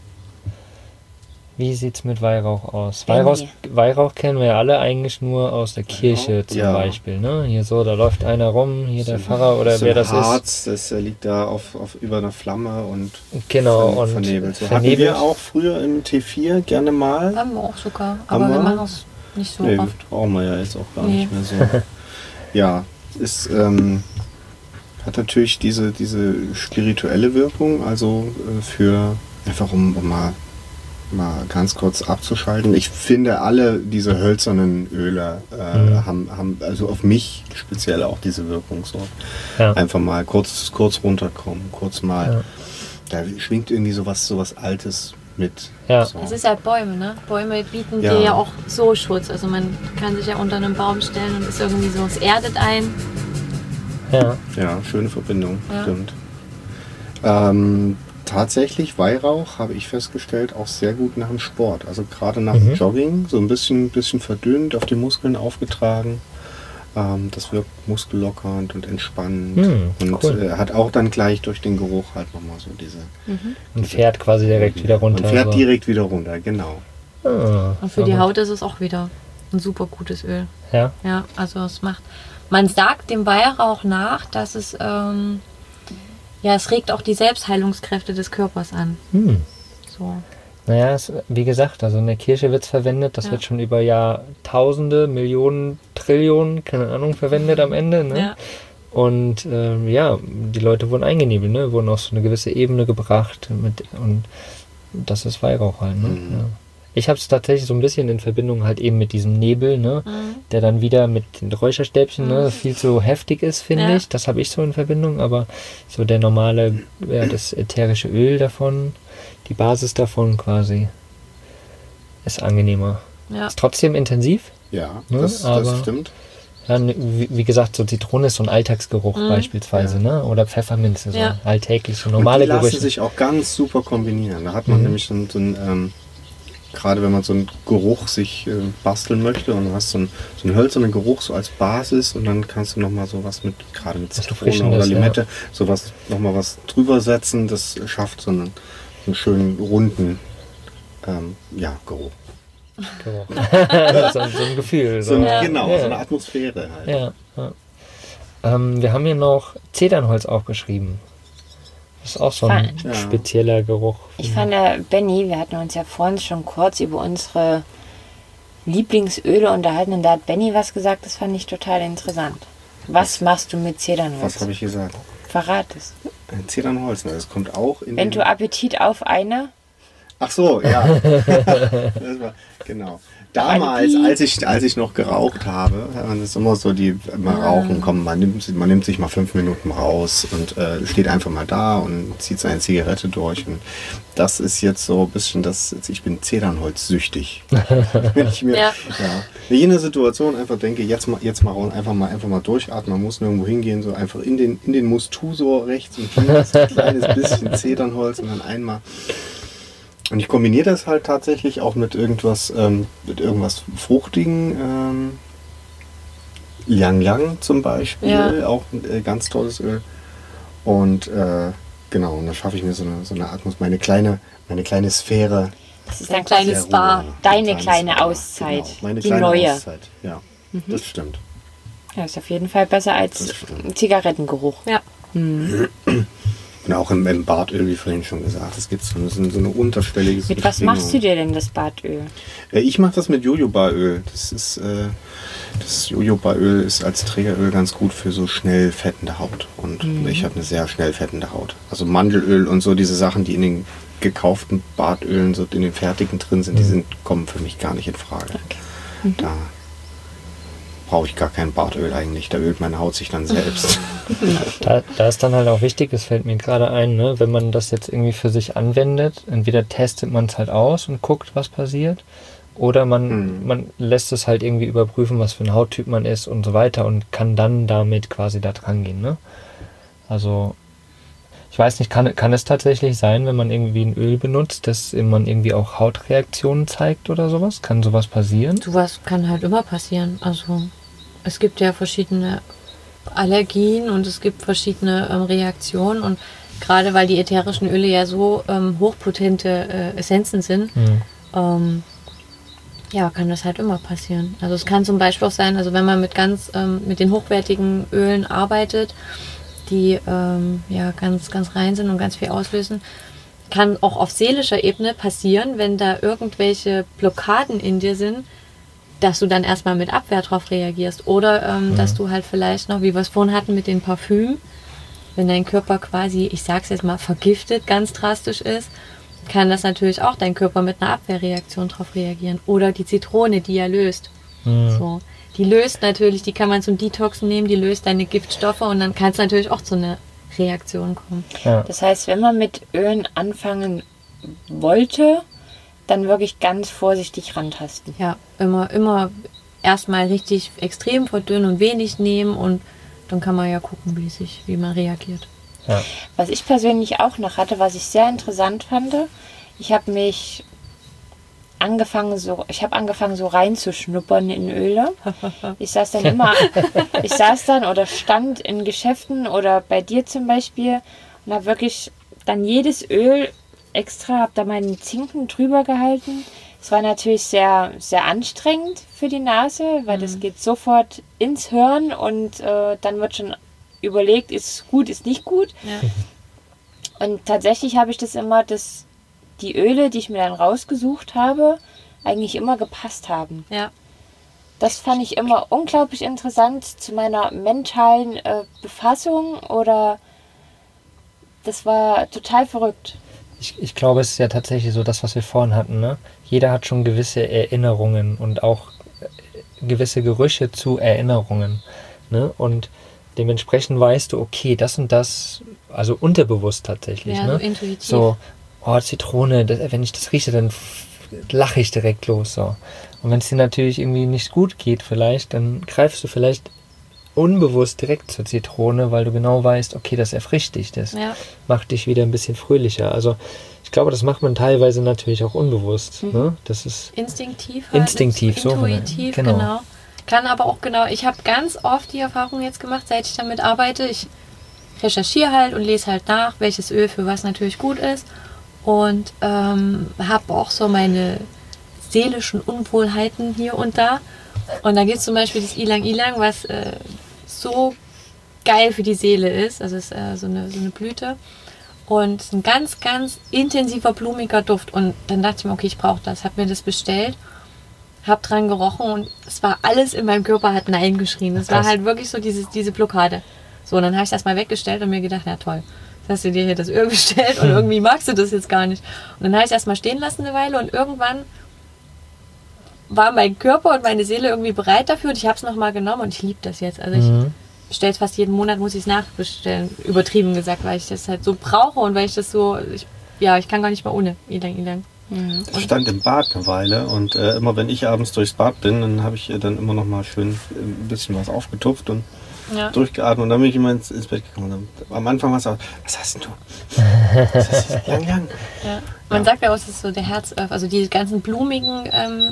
Wie sieht's mit Weihrauch aus? Weihrauch kennen wir ja alle eigentlich nur aus der Kirche zum Ja. Beispiel. Ne? Hier so, da läuft einer rum, hier der Pfarrer oder so wer ein das ist. Harz, das liegt da auf über einer Flamme und Genau, und vernebelt. So hatten vernebelt. wir auch früher im T4 gerne mal. Haben wir auch sogar, Haben aber wir wir? machen es nicht so Nee, oft. brauchen wir ja jetzt auch gar Nee. nicht mehr so. Ja, ist, hat natürlich diese spirituelle Wirkung, also für einfach um mal ganz kurz abzuschalten. Ich finde, alle diese hölzernen Öle haben also auf mich speziell auch diese Wirkung. So. Ja. Einfach mal kurz runterkommen, kurz mal. Da schwingt irgendwie sowas Altes mit. Ja. So. Es ist halt Bäume, ne? Bäume bieten Ja. dir ja auch so Schutz. Also man kann sich ja unter einem Baum stellen und ist irgendwie so, es erdet ein. Ja. Ja, schöne Verbindung, Ja. stimmt. Tatsächlich, Weihrauch, habe ich festgestellt, auch sehr gut nach dem Sport. Also gerade nach dem Jogging, so ein bisschen verdünnt, auf die Muskeln aufgetragen. Das wirkt muskellockernd und entspannend. Und cool. hat auch dann gleich durch den Geruch halt nochmal so diese... Und fährt quasi direkt wieder runter. Man fährt so. direkt wieder runter, genau. Und für die Haut ist es auch wieder ein super gutes Öl. Ja. Ja, also es macht. Man sagt dem Weihrauch nach, dass es es regt auch die Selbstheilungskräfte des Körpers an. So. Naja, wie gesagt, also in der Kirche wird es verwendet, das Ja. wird schon über Jahrtausende, Millionen, Trillionen, keine Ahnung, verwendet am Ende. Ne? Ja. Und die Leute wurden eingenebelt, ne? Wurden auf so eine gewisse Ebene gebracht und das ist Weihrauch halt. Ne? Ja. Ich habe es tatsächlich so ein bisschen in Verbindung halt eben mit diesem Nebel, ne? Der dann wieder mit den Räucherstäbchen viel zu heftig ist, finde Ja. ich. Das habe ich so in Verbindung, aber so der normale, das ätherische Öl davon, die Basis davon quasi, ist angenehmer. Ja. Ist trotzdem intensiv. Ja, Ne, das aber- stimmt. Ja, wie gesagt, so Zitrone ist so ein Alltagsgeruch beispielsweise, ne? Oder Pfefferminze, so Ja. alltägliche, Und normale die lassen Gerüche. sich auch ganz super kombinieren. Da hat man nämlich so ein gerade wenn man so einen Geruch sich basteln möchte und du hast so einen hölzernen Geruch so als Basis und dann kannst du nochmal sowas mit, gerade mit Zitrone Erfrischendes, oder Limette, sowas nochmal was drüber setzen, das schafft so einen schönen runden Geruch. Geruch. so ein Gefühl. So ein, Genau, Ja. so eine Atmosphäre halt. Ja. Wir haben hier noch Zedernholz aufgeschrieben. Das ist auch so ein Ja. spezieller Geruch. Ich fand, Benny, wir hatten uns ja vorhin schon kurz über unsere Lieblingsöle unterhalten und da hat Benny was gesagt, das fand ich total interessant. Was machst du mit Zedernholz? Was habe ich gesagt? Verrat es. Zedernholz, ne? Das kommt auch in Wenn den- du Appetit auf eine, Ach so, ja. Das war, genau. Damals, als ich noch geraucht habe, das ist immer so, mal rauchen, komm, man nimmt sich mal 5 Minuten raus und steht einfach mal da und zieht seine Zigarette durch. Und das ist jetzt so ein bisschen ich bin Zedernholz-süchtig. Wenn ich mir, Ja. wenn ich in der Situation einfach denke, jetzt mal einfach mal durchatmen, man muss nirgendwo hingehen, so einfach in den Mustusor rechts und links ein kleines bisschen Zedernholz und dann einmal. Und ich kombiniere das halt tatsächlich auch mit irgendwas Fruchtigen. Yang Yang zum Beispiel, Ja. auch ein ganz tolles Öl. Und genau, und da schaffe ich mir so eine Atmosphäre, meine kleine Sphäre. das ist Ein dann kleines quasi Spa. Ruhe. deine Ein kleines kleine Spa, Auszeit. Genau, meine Die kleine neue. Auszeit, ja. Das stimmt. Ja, ist auf jeden Fall besser als Das stimmt. Zigarettengeruch. Ja. Und auch im Badöl, wie vorhin schon gesagt, es gibt so eine unterschwellige Mit was machst du dir denn das Badöl? Ich mache das mit Jojobaöl. Das Jojobaöl ist als Trägeröl ganz gut für so schnell fettende Haut. Und ich habe eine sehr schnell fettende Haut. Also Mandelöl und so diese Sachen, die in den gekauften Badölen, so in den fertigen drin sind, kommen für mich gar nicht in Frage. Da brauche ich gar kein Badöl eigentlich. Da ölt meine Haut sich dann selbst. Da ist dann halt auch wichtig, das fällt mir gerade ein, ne, wenn man das jetzt irgendwie für sich anwendet, entweder testet man es halt aus und guckt, was passiert, Oder man lässt es halt irgendwie überprüfen, was für ein Hauttyp man ist und so weiter und kann dann damit quasi da dran gehen. Ne? Also ich weiß nicht, kann es tatsächlich sein, wenn man irgendwie ein Öl benutzt, dass man irgendwie auch Hautreaktionen zeigt oder sowas? Kann sowas passieren? Sowas kann halt immer passieren. Also es gibt ja verschiedene Allergien und es gibt verschiedene Reaktionen und gerade weil die ätherischen Öle ja so hochpotente Essenzen sind, ja, kann das halt immer passieren. Also es kann zum Beispiel auch sein, also wenn man mit den hochwertigen Ölen arbeitet, die ja ganz rein sind und ganz viel auslösen, kann auch auf seelischer Ebene passieren, wenn da irgendwelche Blockaden in dir sind, dass du dann erstmal mit Abwehr drauf reagierst. Oder dass du halt vielleicht noch, wie wir es vorhin hatten mit den Parfüm, wenn dein Körper quasi, ich sag's jetzt mal, vergiftet, ganz drastisch ist, kann das natürlich auch dein Körper mit einer Abwehrreaktion drauf reagieren. Oder die Zitrone, die ja löst. So. Die löst natürlich, die kann man zum Detoxen nehmen, die löst deine Giftstoffe und dann kann es natürlich auch zu einer Reaktion kommen. Ja. Das heißt, wenn man mit Ölen anfangen wollte, dann wirklich ganz vorsichtig rantasten. Ja, immer erstmal richtig extrem verdünnen und wenig nehmen und dann kann man ja gucken, wie man reagiert. Ja. Was ich persönlich auch noch hatte, was ich sehr interessant fand, ich habe angefangen so reinzuschnuppern in Öle. Ich saß dann oder stand in Geschäften oder bei dir zum Beispiel und habe wirklich dann jedes Öl extra, habe da meinen Zinken drüber gehalten. Es war natürlich sehr, sehr anstrengend für die Nase, weil das geht sofort ins Hirn und dann wird schon überlegt, ist gut, ist nicht gut. Ja. Und tatsächlich habe ich das immer, dass die Öle, die ich mir dann rausgesucht habe, eigentlich immer gepasst haben. Ja. Das fand ich immer unglaublich interessant zu meiner mentalen Befassung oder das war total verrückt. Ich glaube, es ist ja tatsächlich so das, was wir vorhin hatten. Ne? Jeder hat schon gewisse Erinnerungen und auch gewisse Gerüche zu Erinnerungen. Ne? Und dementsprechend weißt du, okay, das und das, also unterbewusst tatsächlich. Ja, ne? so intuitiv. So, oh, Zitrone, wenn ich das rieche, dann lache ich direkt los. So. Und wenn es dir natürlich irgendwie nicht gut geht vielleicht, dann greifst du vielleicht unbewusst direkt zur Zitrone, weil du genau weißt, okay, das erfrischt dich, das macht dich wieder ein bisschen fröhlicher. Also ich glaube, das macht man teilweise natürlich auch unbewusst. Ne? Das ist instinktiv, halt, intuitiv, genau. Kann aber auch ich habe ganz oft die Erfahrung jetzt gemacht, seit ich damit arbeite, ich recherchiere halt und lese halt nach, welches Öl für was natürlich gut ist und habe auch so meine seelischen Unwohlheiten hier und da. Und da gibt es zum Beispiel das Ylang Ylang, was so geil für die Seele ist. Also es ist so eine Blüte. Und es ist ein ganz, ganz intensiver, blumiger Duft. Und dann dachte ich mir, okay, ich brauche das. Habe mir das bestellt, habe dran gerochen und es war alles in meinem Körper, hat Nein geschrien. Es war halt wirklich so diese Blockade. So, und dann habe ich das mal weggestellt und mir gedacht, na toll, jetzt hast du dir hier das Öl bestellt und irgendwie magst du das jetzt gar nicht. Und dann habe ich es erstmal stehen lassen eine Weile und irgendwann war mein Körper und meine Seele irgendwie bereit dafür und ich habe es nochmal genommen und ich liebe das jetzt. Also ich bestelle es fast jeden Monat, muss ich es nachbestellen. Übertrieben gesagt, weil ich das halt so brauche und weil ich das so, ich kann gar nicht mehr ohne Ylang Ylang. Das stand im Bad eine Weile und immer wenn ich abends durchs Bad bin, dann habe ich dann immer noch mal schön ein bisschen was aufgetupft und durchgeatmet und dann bin ich immer ins Bett gekommen. Und am Anfang war es auch, was hast denn du? Das ist Ylang Ylang. Ja. Man sagt ja auch, es ist so der Herzöffner, also die ganzen blumigen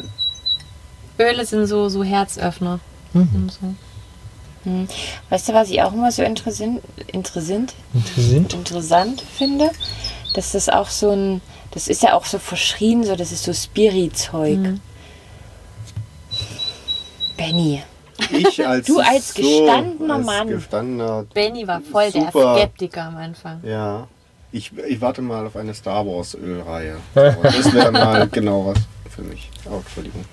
Öle sind so Herzöffner. Und so. Weißt du, was ich auch immer so interessant finde? Dass das auch das ist ja auch so verschrien, so das ist so Spirit-Zeug. Benny. Du als gestandener Mann. Benny war voll der Skeptiker am Anfang. Ja. Ich warte mal auf eine Star Wars Ölreihe. Das wäre mal genau was für mich. Oh, Entschuldigung.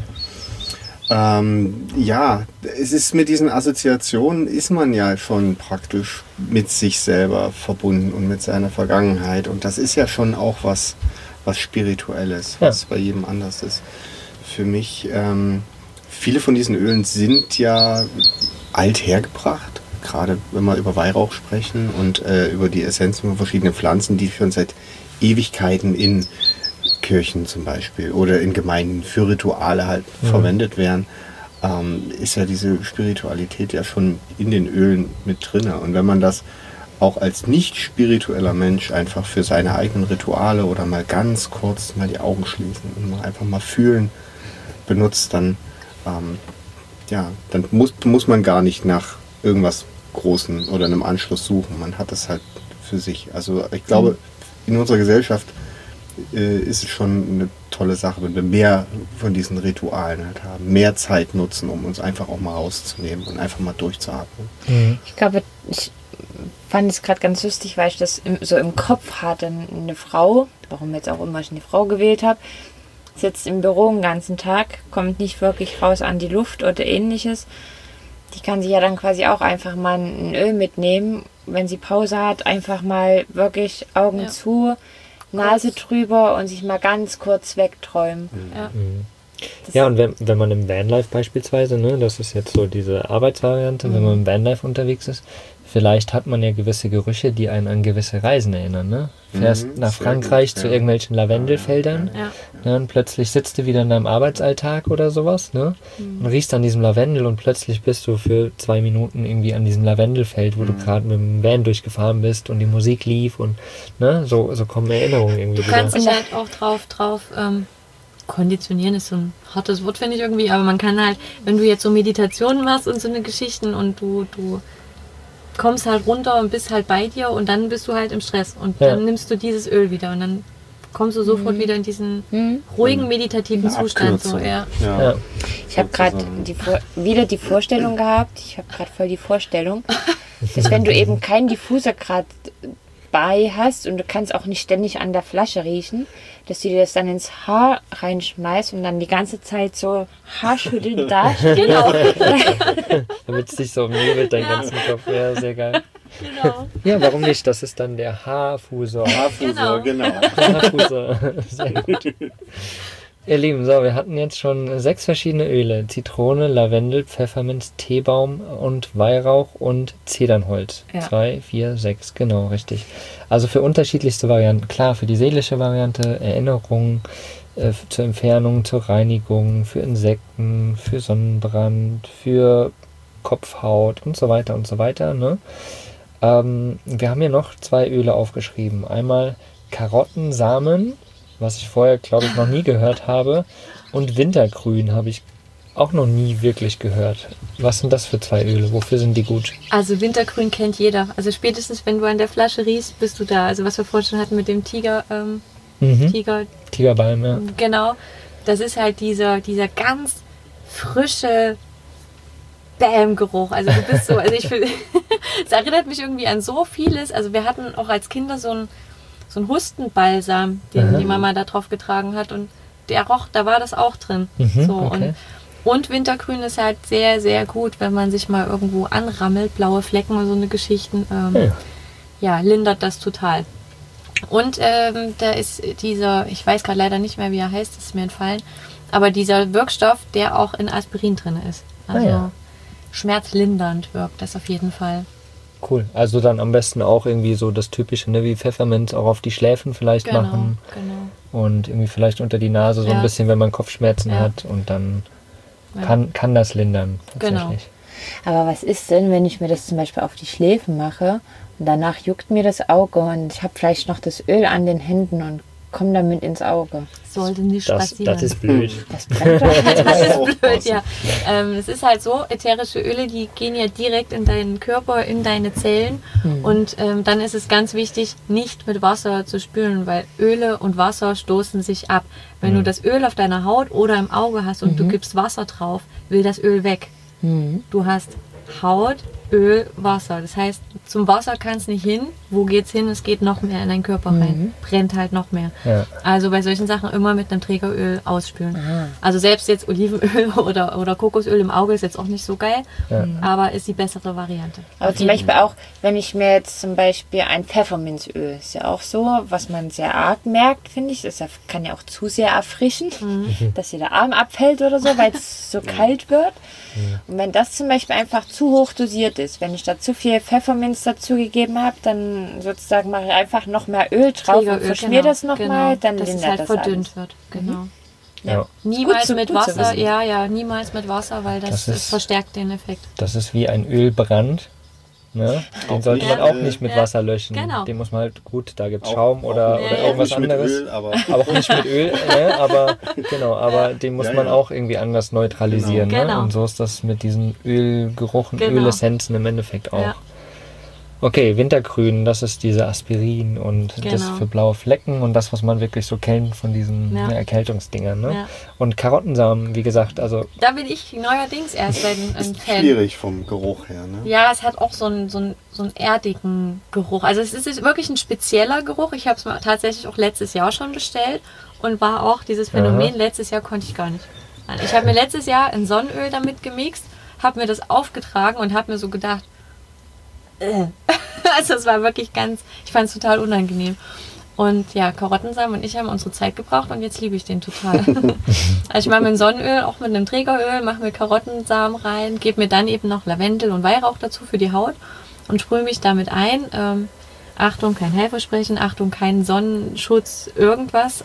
Ja, es ist mit diesen Assoziationen ist man ja schon praktisch mit sich selber verbunden und mit seiner Vergangenheit und das ist ja schon auch was Spirituelles, was bei jedem anders ist. Für mich, viele von diesen Ölen sind ja alt hergebracht, gerade wenn wir über Weihrauch sprechen und über die Essenzen von verschiedenen Pflanzen, die schon seit Ewigkeiten in Kirchen zum Beispiel oder in Gemeinden für Rituale halt verwendet werden, ist ja diese Spiritualität ja schon in den Ölen mit drin. Und wenn man das auch als nicht spiritueller Mensch einfach für seine eigenen Rituale oder mal ganz kurz mal die Augen schließen und mal einfach mal fühlen benutzt, dann, dann muss man gar nicht nach irgendwas Großen oder einem Anschluss suchen. Man hat es halt für sich. Also ich glaube, in unserer Gesellschaft ist es schon eine tolle Sache, wenn wir mehr von diesen Ritualen halt haben, mehr Zeit nutzen, um uns einfach auch mal rauszunehmen und einfach mal durchzuatmen. Ich glaube, ich fand es gerade ganz lustig, weil ich das so im Kopf hatte. Eine Frau, warum jetzt auch immer ich eine Frau gewählt habe, sitzt im Büro den ganzen Tag, kommt nicht wirklich raus an die Luft oder ähnliches. Die kann sich ja dann quasi auch einfach mal ein Öl mitnehmen, wenn sie Pause hat, einfach mal wirklich Augen zu, Nase drüber und sich mal ganz kurz wegträumen. Ja, und wenn man im Vanlife beispielsweise, ne, das ist jetzt so diese Arbeitsvariante, wenn man im Vanlife unterwegs ist, vielleicht hat man ja gewisse Gerüche, die einen an gewisse Reisen erinnern. Ne? Fährst nach Frankreich zu irgendwelchen Lavendelfeldern, ne, und plötzlich sitzt du wieder in deinem Arbeitsalltag oder sowas, ne, und riechst an diesem Lavendel und plötzlich bist du für 2 Minuten irgendwie an diesem Lavendelfeld, wo du gerade mit dem Van durchgefahren bist und die Musik lief und ne, so kommen Erinnerungen irgendwie Du kannst wieder. dich halt auch drauf konditionieren ist so ein hartes Wort, finde ich irgendwie, aber man kann halt, wenn du jetzt so Meditationen machst und so eine Geschichten und du kommst halt runter und bist halt bei dir und dann bist du halt im Stress und dann nimmst du dieses Öl wieder und dann kommst du sofort wieder in diesen ruhigen, meditativen Zustand. So, ja. Ich habe gerade wieder die Vorstellung gehabt, ich habe gerade voll die Vorstellung, dass wenn du eben keinen Diffuser gerade bei hast und du kannst auch nicht ständig an der Flasche riechen, dass du dir das dann ins Haar reinschmeißt und dann die ganze Zeit so Haarschütteln da steht. Genau. Damit es dich so umnebelt, deinen ganzen Kopf. Ja, sehr geil. Genau. Ja, warum nicht? Das ist dann der Haarfusor. Haarfusor, genau. Haarfusor. Sehr gut. Ihr Lieben, so, wir hatten jetzt schon 6 verschiedene Öle. Zitrone, Lavendel, Pfefferminz, Teebaum und Weihrauch und Zedernholz. 2, 4, 6, genau, richtig. Also für unterschiedlichste Varianten. Klar, für die seelische Variante, Erinnerung, zur Entfernung, zur Reinigung, für Insekten, für Sonnenbrand, für Kopfhaut und so weiter und so weiter. Ne? Wir haben hier noch 2 Öle aufgeschrieben. Einmal Karottensamen, was ich vorher, glaube ich, noch nie gehört habe. Und Wintergrün habe ich auch noch nie wirklich gehört. Was sind das für 2 Öle? Wofür sind die gut? Also Wintergrün kennt jeder. Also spätestens, wenn du an der Flasche riechst, bist du da. Also was wir vorhin schon hatten mit dem Tigerbalm, ja. Genau. Das ist halt dieser ganz frische Bäm-Geruch. Also du bist so, also ich finde, es erinnert mich irgendwie an so vieles. Also wir hatten auch als Kinder so ein Hustenbalsam, den die Mama da drauf getragen hat und der roch, da war das auch drin. Und Wintergrün ist halt sehr, sehr gut, wenn man sich mal irgendwo anrammelt, blaue Flecken und so eine Geschichten. Lindert das total. Und da ist dieser, ich weiß gerade leider nicht mehr, wie er heißt, das ist mir entfallen, aber dieser Wirkstoff, der auch in Aspirin drin ist. Also schmerzlindernd wirkt das auf jeden Fall. Cool. Also dann am besten auch irgendwie so das Typische, ne, wie Pfefferminz auch auf die Schläfen vielleicht machen. Genau. Und irgendwie vielleicht unter die Nase so ein bisschen, wenn man Kopfschmerzen hat. Und dann kann das lindern. Tatsächlich. Genau. Aber was ist denn, wenn ich mir das zum Beispiel auf die Schläfen mache und danach juckt mir das Auge und ich habe vielleicht noch das Öl an den Händen und komme damit ins Auge? Sollte nicht passieren. Das ist blöd. Das brennt doch. Das ist blöd, ja. Es ist halt so, ätherische Öle, die gehen ja direkt in deinen Körper, in deine Zellen. Und dann ist es ganz wichtig, nicht mit Wasser zu spülen, weil Öle und Wasser stoßen sich ab. Wenn du das Öl auf deiner Haut oder im Auge hast und du gibst Wasser drauf, will das Öl weg. Du hast Haut, Öl, Wasser. Das heißt, zum Wasser kann es nicht hin. Wo geht's hin? Es geht noch mehr in deinen Körper rein. Brennt halt noch mehr. Ja. Also bei solchen Sachen immer mit einem Trägeröl ausspülen. Also selbst jetzt Olivenöl oder Kokosöl im Auge ist jetzt auch nicht so geil, aber ist die bessere Variante. Aber zum Beispiel auch, wenn ich mir jetzt zum Beispiel ein Pfefferminzöl, ist ja auch so, was man sehr arg merkt, finde ich. Das kann ja auch zu sehr erfrischen, dass dir der Arm abfällt oder so, weil es so kalt wird. Und wenn das zum Beispiel einfach zu hoch dosiert ist. Wenn ich da zu viel Pfefferminz dazugegeben habe, dann sozusagen mache ich einfach noch mehr Öl drauf und Trägeröl, verschmier das nochmal, dann dass es lindert halt das verdünnt alles. wird. Genau. Ja. Niemals Gut mit zu Wasser, wissen. niemals mit Wasser, weil Das das ist- verstärkt den Effekt. Das ist wie ein Ölbrand. Ne? Den Auch sollte man nicht, auch nicht mit ja, Wasser löschen. genau. Den muss man halt gut, da gibt es Auch- Schaum oder, auch oder nicht- irgendwas nicht mit anderes. Öl, aber Aber auch nicht mit Öl, ne? Aber genau, aber den muss Ja, man ja. auch irgendwie anders neutralisieren. Genau. Ne? Genau. Und so ist das mit diesen Ölgeruchen, Genau. Ölessenzen im Endeffekt auch. Ja. Okay, Wintergrün, das ist diese Aspirin und das Genau. für blaue Flecken und das, was man wirklich so kennt von diesen Ja. Erkältungsdingern. Ne? Ja. Und Karottensamen, wie gesagt, also Da bin ich neuerdings erst ein Fan. schwierig vom Geruch her. Ne? Ja, es hat auch so einen erdigen Geruch. Also es ist wirklich ein spezieller Geruch. Ich habe es tatsächlich auch letztes Jahr schon bestellt und war auch dieses Phänomen, Aha. letztes Jahr konnte ich gar nicht. Ich habe mir letztes Jahr ein Sonnenöl damit gemixt, habe mir das aufgetragen und habe mir so gedacht, also es war wirklich ich fand es total unangenehm. Und ja, Karottensamen und ich haben unsere Zeit gebraucht und jetzt liebe ich den total. Also ich mache mir ein Sonnenöl, auch mit einem Trägeröl, mache mir Karottensamen rein, gebe mir dann eben noch Lavendel und Weihrauch dazu für die Haut und sprühe mich damit ein. Achtung, kein Heilversprechen, Achtung, kein Sonnenschutz, irgendwas.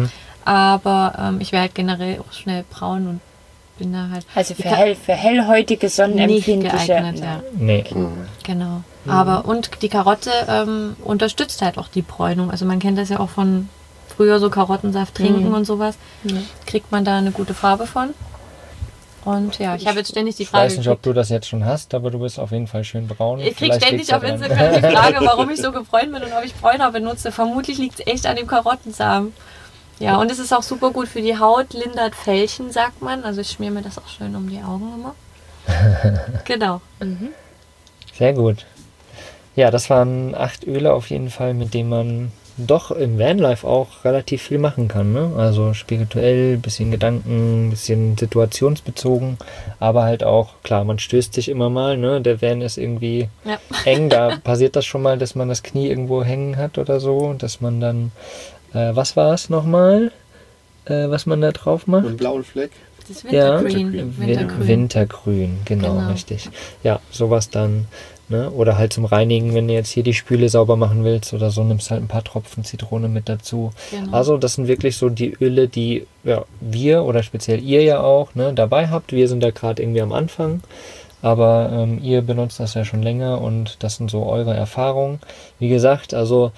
Aber ich werde halt generell auch schnell braun und bin da halt Also für hellhäutige, nicht sonnenempfindliche. geeignet. Ja. nee. Genau. Aber und die Karotte unterstützt halt auch die Bräunung. Also man kennt das ja auch von früher so Karottensaft trinken und sowas. Kriegt man da eine gute Farbe von. Und ja, ich habe jetzt ständig die Ich Frage weiß nicht, ob gekriegt. du das jetzt schon hast, aber du bist auf jeden Fall schön braun. Ich kriege Vielleicht ständig liegt's ja auf dran. Instagram die Frage, warum ich so gebräunt bin und ob ich Bräuner benutze. Vermutlich liegt es echt an dem Karottensamen. Ja, und es ist auch super gut für die Haut, lindert Fältchen, sagt man. Also ich schmier mir das auch schön um die Augen immer. Genau. Sehr gut. Ja, das waren 8 Öle auf jeden Fall, mit denen man doch im Vanlife auch relativ viel machen kann. Ne? Also spirituell, bisschen Gedanken, bisschen situationsbezogen, aber halt auch, klar, man stößt sich immer mal. Ne? Der Van ist irgendwie Ja. eng, da passiert das schon mal, dass man das Knie irgendwo hängen hat oder so, dass man dann, was war es nochmal, was man da drauf macht? Einen blauen Fleck. Das Ja, Wintergrün. Wintergrün, genau, Genau. richtig. Ja, sowas dann. Ne? Oder halt zum Reinigen, wenn du jetzt hier die Spüle sauber machen willst oder so, nimmst halt ein paar Tropfen Zitrone mit dazu. Genau. Also das sind wirklich so die Öle, die ja, wir oder speziell ihr ja auch ne, dabei habt. Wir sind da gerade irgendwie am Anfang, aber ihr benutzt das ja schon länger und das sind so eure Erfahrungen. Wie gesagt, also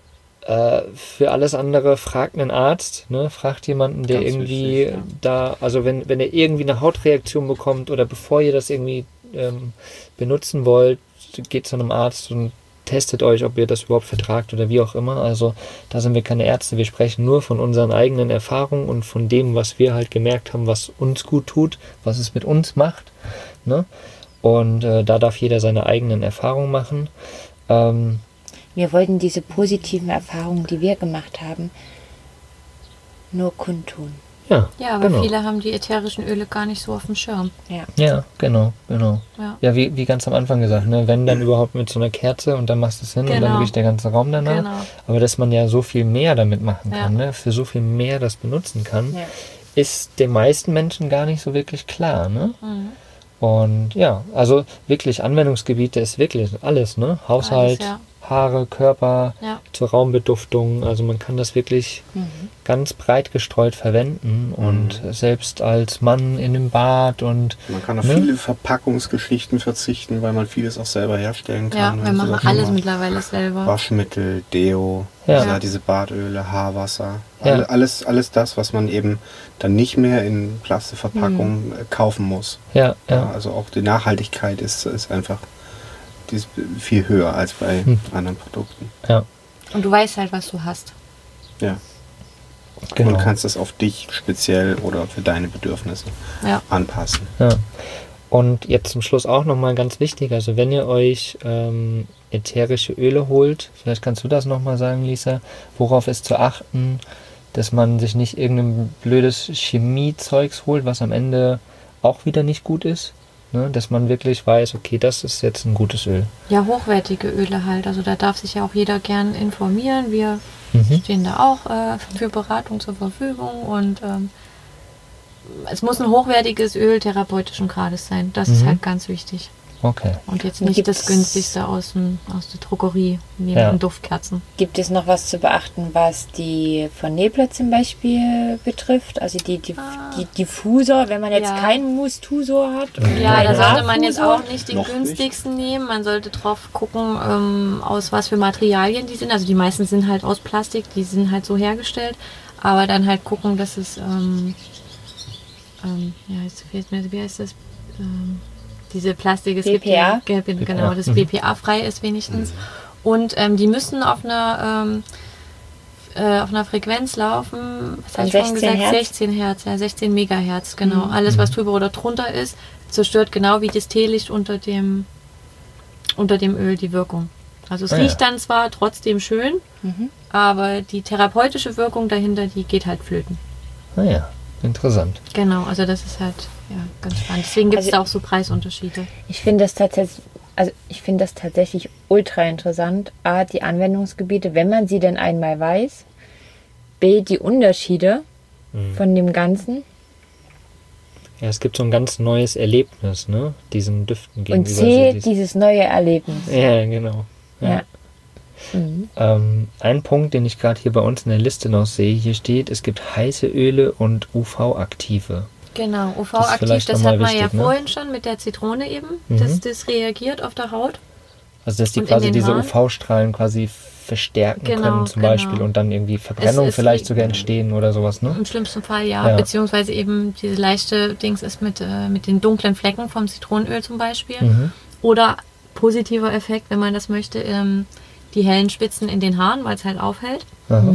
für alles andere fragt einen Arzt, ne? Fragt jemanden, der Ganz irgendwie wichtig, ja. da, also wenn ihr irgendwie eine Hautreaktion bekommt oder bevor ihr das irgendwie benutzen wollt, geht zu einem Arzt und testet euch, ob ihr das überhaupt vertragt oder wie auch immer. Also da sind wir keine Ärzte, wir sprechen nur von unseren eigenen Erfahrungen und von dem, was wir halt gemerkt haben, was uns gut tut, was es mit uns macht. Ne? Und da darf jeder seine eigenen Erfahrungen machen. Wir wollten diese positiven Erfahrungen, die wir gemacht haben, nur kundtun. Ja, Ja, aber genau. viele haben die ätherischen Öle gar nicht so auf dem Schirm. Ja, genau. Ja. Ja, wie ganz am Anfang gesagt, ne? Wenn dann überhaupt mit so einer Kerze und dann machst du es hin und dann Genau. riecht der ganze Raum danach. Genau. Aber dass man ja so viel mehr damit machen Ja. kann, ne? Für so viel mehr das benutzen kann, Ja. ist den meisten Menschen gar nicht so wirklich klar. Ne? Mhm. Und ja, also wirklich Anwendungsgebiete ist wirklich alles, ne? Haushalt, Alles, ja. Haare, Körper, Ja. zur Raumbeduftung. Also man kann das wirklich ganz breit gestreut verwenden und selbst als Mann in dem Bad und Man kann auf Ne? viele Verpackungsgeschichten verzichten, weil man vieles auch selber herstellen Ja, kann. wir wenn machen sowas alles macht. mittlerweile selber. Waschmittel, Deo, Ja. diese Badöle, Haarwasser. Ja. Alles das, was man eben dann nicht mehr in Plastikverpackungen kaufen muss. ja. Also auch die Nachhaltigkeit ist einfach die ist viel höher als bei anderen Produkten. Ja, Und du weißt halt, was du hast. Ja. genau. Und kannst es auf dich speziell oder für deine Bedürfnisse Ja. anpassen. Ja. Und jetzt zum Schluss auch nochmal ganz wichtig, also wenn ihr euch ätherische Öle holt, vielleicht kannst du das nochmal sagen, Lisa, worauf ist zu achten, dass man sich nicht irgendein blödes Chemiezeugs holt, was am Ende auch wieder nicht gut ist, ne? Dass man wirklich weiß, okay, das ist jetzt ein gutes Öl. Ja, hochwertige Öle halt. Also da darf sich ja auch jeder gern informieren. Wir stehen da auch für Beratung zur Verfügung und es muss ein hochwertiges Öl therapeutischen Grades sein. Das ist halt ganz wichtig. Okay. Und jetzt nicht das günstigste aus der Drogerie, neben den Duftkerzen. Gibt es noch was zu beachten, was die Vernebler zum Beispiel betrifft? Also die Diffusor, wenn man jetzt keinen Mustusor hat. Ja, da sollte man jetzt Haarfusor. auch nicht den Noch günstigsten nehmen. Man sollte drauf gucken, aus was für Materialien die sind. Also die meisten sind halt aus Plastik, die sind halt so hergestellt. Aber dann halt gucken, dass es, wie heißt das? Diese Plastik, es BPA? gibt genau, das BPA-frei ist wenigstens. Und die müssen auf einer Frequenz laufen, was habe ich vorhin gesagt? Hertz? 16 Hertz, ja, 16 Megahertz, genau. Alles, was drüber oder drunter ist, zerstört genau wie das Teelicht unter dem Öl die Wirkung. Also es riecht dann zwar trotzdem schön, aber die therapeutische Wirkung dahinter, die geht halt flöten. Naja, interessant. Genau, also das ist halt ganz spannend. Deswegen gibt es da auch so Preisunterschiede. Ich finde das tatsächlich ultra interessant. A, die Anwendungsgebiete, wenn man sie denn einmal weiß. B, die Unterschiede von dem Ganzen. Ja, es gibt so ein ganz neues Erlebnis, ne? Diesen Düften Und gegenüber. C, dieses neue Erlebnis. Ja, genau. Ja. Ein Punkt, den ich gerade hier bei uns in der Liste noch sehe, hier steht, es gibt heiße Öle und UV-aktive. Genau, Das ist UV-aktiv, vielleicht das nochmal hat man wichtig, ja ne? vorhin schon mit der Zitrone eben, dass das reagiert auf der Haut. Also dass die Und in quasi den diese Haaren? UV-Strahlen quasi verstärken Genau, können zum genau. Beispiel und dann irgendwie Verbrennung ist vielleicht wie- sogar entstehen oder sowas, ne? Im schlimmsten Fall ja, Ja. beziehungsweise eben diese leichte Dings ist mit den dunklen Flecken vom Zitronenöl zum Beispiel. Oder positiver Effekt, wenn man das möchte, die hellen Spitzen in den Haaren, weil es halt aufhält.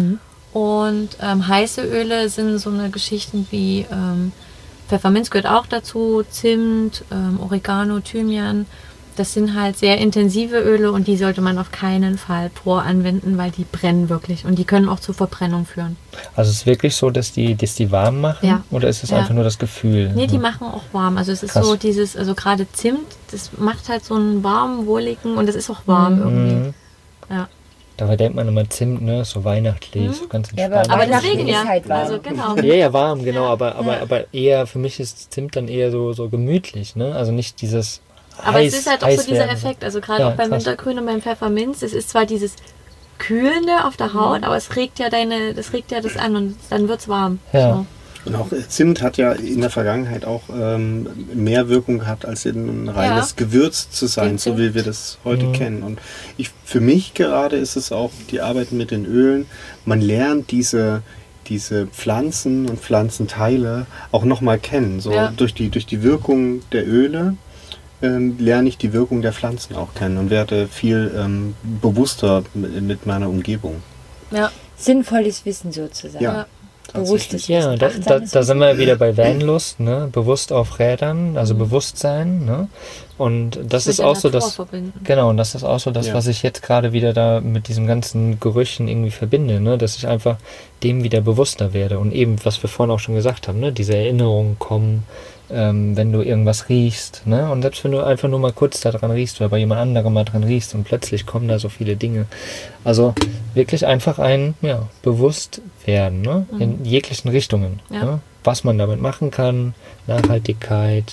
Und heiße Öle sind so eine Geschichten wie Pfefferminz gehört auch dazu, Zimt, Oregano, Thymian. Das sind halt sehr intensive Öle und die sollte man auf keinen Fall pur anwenden, weil die brennen wirklich und die können auch zur Verbrennung führen. Also es ist wirklich so, dass die warm machen? Ja. Oder ist es Ja. einfach nur das Gefühl? Nee, die machen auch warm. Also es ist Krass. so dieses, also gerade Zimt, das macht halt so einen warmen, wohligen und es ist auch warm irgendwie. Ja. Dabei denkt man immer Zimt, ne? So weihnachtlich, so ganz Ja, entspannt. Aber Weihnachten deswegen ist ja. halt warm. Also genau. Ja, warm, genau, aber eher, für mich ist Zimt dann eher so gemütlich, ne? Also nicht dieses Aber es ist halt auch so dieser werden. Effekt, also gerade Ja, auch beim krass. Wintergrün und beim Pfefferminz, es ist zwar dieses Kühlende auf der Haut, aber es regt ja das an und dann wird's warm. Ja. So. Und auch Zimt hat ja in der Vergangenheit auch mehr Wirkung gehabt, als ein reines Gewürz zu sein, so wie wir das heute kennen. Und für mich gerade ist es auch die Arbeit mit den Ölen. Man lernt diese Pflanzen und Pflanzenteile auch nochmal kennen. So durch die Wirkung der Öle lerne ich die Wirkung der Pflanzen auch kennen und werde viel bewusster mit meiner Umgebung. Ja. Sinnvolles Wissen sozusagen. Ja. Bewusstes Ja, Wissen. da Achtsames sind wir wieder bei Vanlust, ne? Bewusst auf Rädern, also Bewusstsein, ne? Und das Mit ist der auch so Natur das, verbinden. genau, und das ist auch so das, Ja. was ich jetzt gerade wieder da mit diesen ganzen Gerüchen irgendwie verbinde, ne? Dass ich einfach dem wieder bewusster werde und eben, was wir vorhin auch schon gesagt haben, ne? Diese Erinnerungen kommen, wenn du irgendwas riechst, ne? Und selbst wenn du einfach nur mal kurz da dran riechst oder bei jemand anderem mal dran riechst und plötzlich kommen da so viele Dinge. Also wirklich einfach bewusst werden, ne? In jeglichen Richtungen, Ja. ne? Was man damit machen kann, Nachhaltigkeit,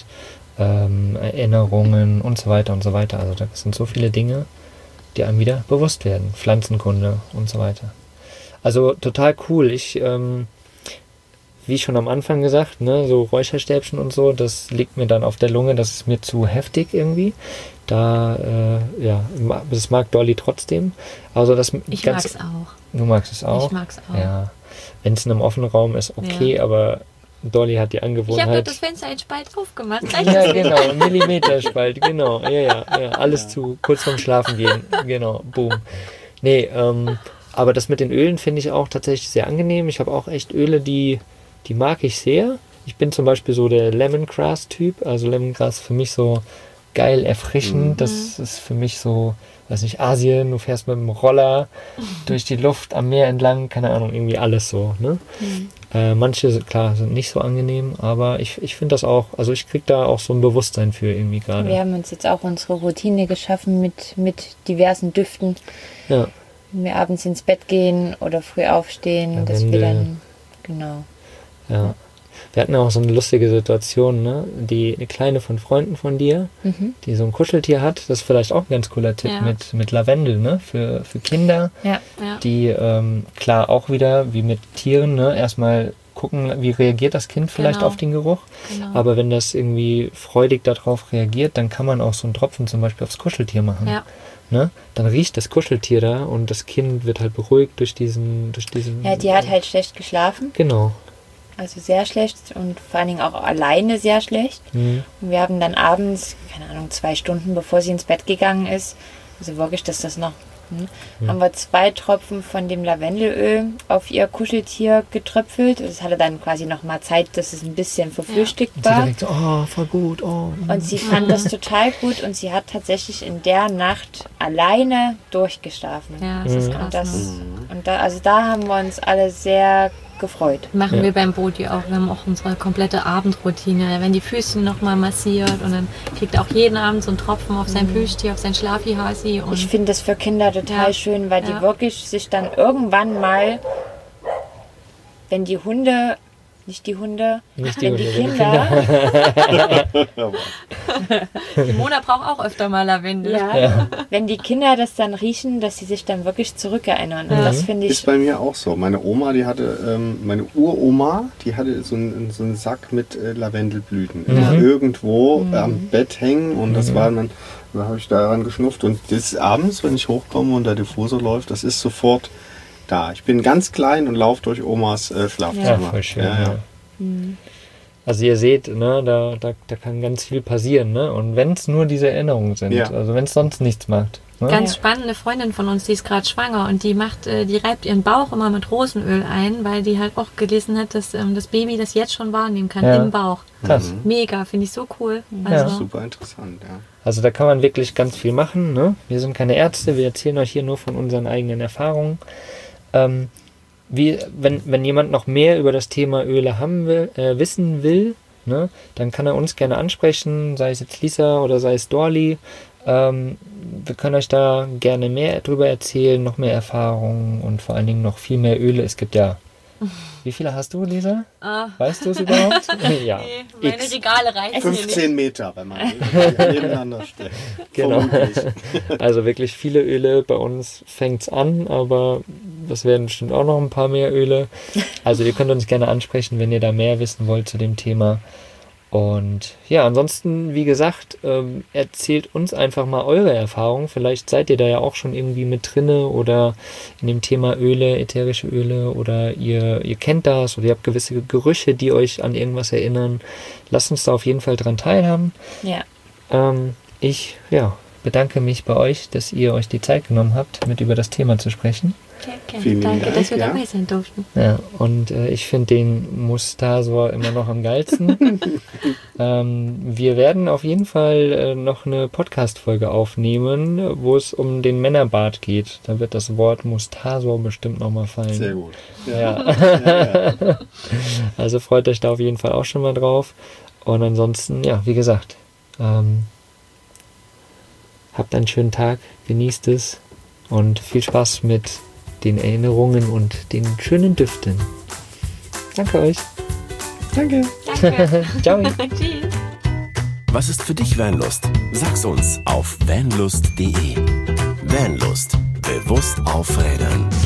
Erinnerungen und so weiter und so weiter. Also das sind so viele Dinge, die einem wieder bewusst werden. Pflanzenkunde und so weiter. Also total cool. Ich, wie schon am Anfang gesagt, ne, so Räucherstäbchen und so, das liegt mir dann auf der Lunge, das ist mir zu heftig irgendwie. Da, das mag Dolly trotzdem. Also das Ich ganz, mag's auch. Du magst es auch? Ich mag's auch. Ja. Wenn es in einem offenen Raum ist, okay, aber Dolly hat die Ich habe doch Angewohnheit. das Fenster ein Spalt aufgemacht. Ja, genau, ein Millimeterspalt, genau. Ja, alles zu, kurz vorm Schlafen gehen. Genau, boom. Nee, aber das mit den Ölen finde ich auch tatsächlich sehr angenehm. Ich habe auch echt Öle, die mag ich sehr. Ich bin zum Beispiel so der Lemongrass-Typ. Also Lemongrass für mich so geil, erfrischend. Das ist für mich so, weiß nicht, Asien, du fährst mit dem Roller durch die Luft am Meer entlang, keine Ahnung, irgendwie alles so. Ne? Manche, klar, sind nicht so angenehm, aber ich finde das auch, also ich kriege da auch so ein Bewusstsein für irgendwie gerade. Wir haben uns jetzt auch unsere Routine geschaffen mit diversen Düften. Ja. Wenn wir abends ins Bett gehen oder früh aufstehen, dass wir Lavendel. dann, genau. Ja. Wir hatten auch so eine lustige Situation, ne? Eine Kleine von Freunden von dir, die so ein Kuscheltier hat, das ist vielleicht auch ein ganz cooler Tipp mit Lavendel, ne? Für Kinder, die klar auch wieder, wie mit Tieren, ne? Erstmal gucken, wie reagiert das Kind vielleicht auf den Geruch. Genau. Aber wenn das irgendwie freudig darauf reagiert, dann kann man auch so einen Tropfen zum Beispiel aufs Kuscheltier machen. Ja. Ne? Dann riecht das Kuscheltier da und das Kind wird halt beruhigt durch diesen. Ja, die hat halt schlecht geschlafen. Genau. Also sehr schlecht und vor allen Dingen auch alleine sehr schlecht. Und wir haben dann abends, keine Ahnung, 2 Stunden bevor sie ins Bett gegangen ist, also wirklich, dass das noch haben wir 2 Tropfen von dem Lavendelöl auf ihr Kuscheltier getröpfelt. Das hatte dann quasi nochmal Zeit, dass es ein bisschen verflüchtigt war. Und sie so, oh, voll gut. Oh. Und sie fand das total gut und sie hat tatsächlich in der Nacht alleine durchgeschlafen. Ja, das ist krass. Also da haben wir uns alle sehr gefreut. Machen wir beim Bodi auch. Wir haben auch unsere komplette Abendroutine. Da werden die Füße nochmal massiert und dann kriegt auch jeden Abend so einen Tropfen auf sein Plüschtier, auf sein Schlafihasi. Ich finde das für Kinder total schön, weil die wirklich sich dann irgendwann mal, wenn die Hunde, die Kinder. Die Mona braucht auch öfter mal Lavendel. Ja. Wenn die Kinder das dann riechen, dass sie sich dann wirklich zurückerinnern. Und das finde ich. Ist bei mir auch so. Meine Oma, die hatte, meine Uroma, die hatte so einen Sack mit Lavendelblüten. Irgendwo am Bett hängen und das war dann, da habe ich daran geschnupft. Und das abends, wenn ich hochkomme und der Diffusor läuft, das ist sofort da. Ich bin ganz klein und laufe durch Omas Schlafzimmer. Ja, voll schön. Also ihr seht, ne, da kann ganz viel passieren, ne? Und wenn es nur diese Erinnerungen sind, also wenn es sonst nichts macht. Ne? Ganz spannende Freundin von uns, die ist gerade schwanger und die reibt ihren Bauch immer mit Rosenöl ein, weil die halt auch gelesen hat, dass das Baby das jetzt schon wahrnehmen kann im Bauch. Krass. Mega, finde ich so cool. Also super interessant, Also da kann man wirklich ganz viel machen, ne? Wir sind keine Ärzte, wir erzählen euch hier nur von unseren eigenen Erfahrungen. Wenn jemand noch mehr über das Thema Öle wissen will, ne, dann kann er uns gerne ansprechen, sei es jetzt Lisa oder sei es Dorli. Wir können euch da gerne mehr drüber erzählen, noch mehr Erfahrungen und vor allen Dingen noch viel mehr Öle. Es gibt ja... Wie viele hast du, Lisa? Weißt du es überhaupt? Ja. Nee, meine Regale reichen 15 Meter, wenn man nebeneinander stellt. Genau. Also wirklich viele Öle. Bei uns fängt es an, aber das werden bestimmt auch noch ein paar mehr Öle. Also ihr könnt uns gerne ansprechen, wenn ihr da mehr wissen wollt zu dem Thema. Und ja, ansonsten, wie gesagt, erzählt uns einfach mal eure Erfahrungen. Vielleicht seid ihr da ja auch schon irgendwie mit drinne oder in dem Thema Öle, ätherische Öle oder ihr kennt das oder ihr habt gewisse Gerüche, die euch an irgendwas erinnern. Lasst uns da auf jeden Fall dran teilhaben. Ja. Ich bedanke mich bei euch, dass ihr euch die Zeit genommen habt, mit über das Thema zu sprechen. Vielen Danke, Dank, dass wir dabei sein durften. Ja, und ich finde den Mustasor immer noch am geilsten. Wir werden auf jeden Fall noch eine Podcast-Folge aufnehmen, wo es um den Männerbart geht. Da wird das Wort Mustasor bestimmt nochmal fallen. Sehr gut. Ja. Also freut euch da auf jeden Fall auch schon mal drauf. Und ansonsten, ja, wie gesagt, habt einen schönen Tag, genießt es und viel Spaß mit den Erinnerungen und den schönen Düften. Danke euch. Danke. Ciao. Tschüss. Was ist für dich Vanlust? Sag's uns auf vanlust.de. Vanlust. Bewusst aufrädern.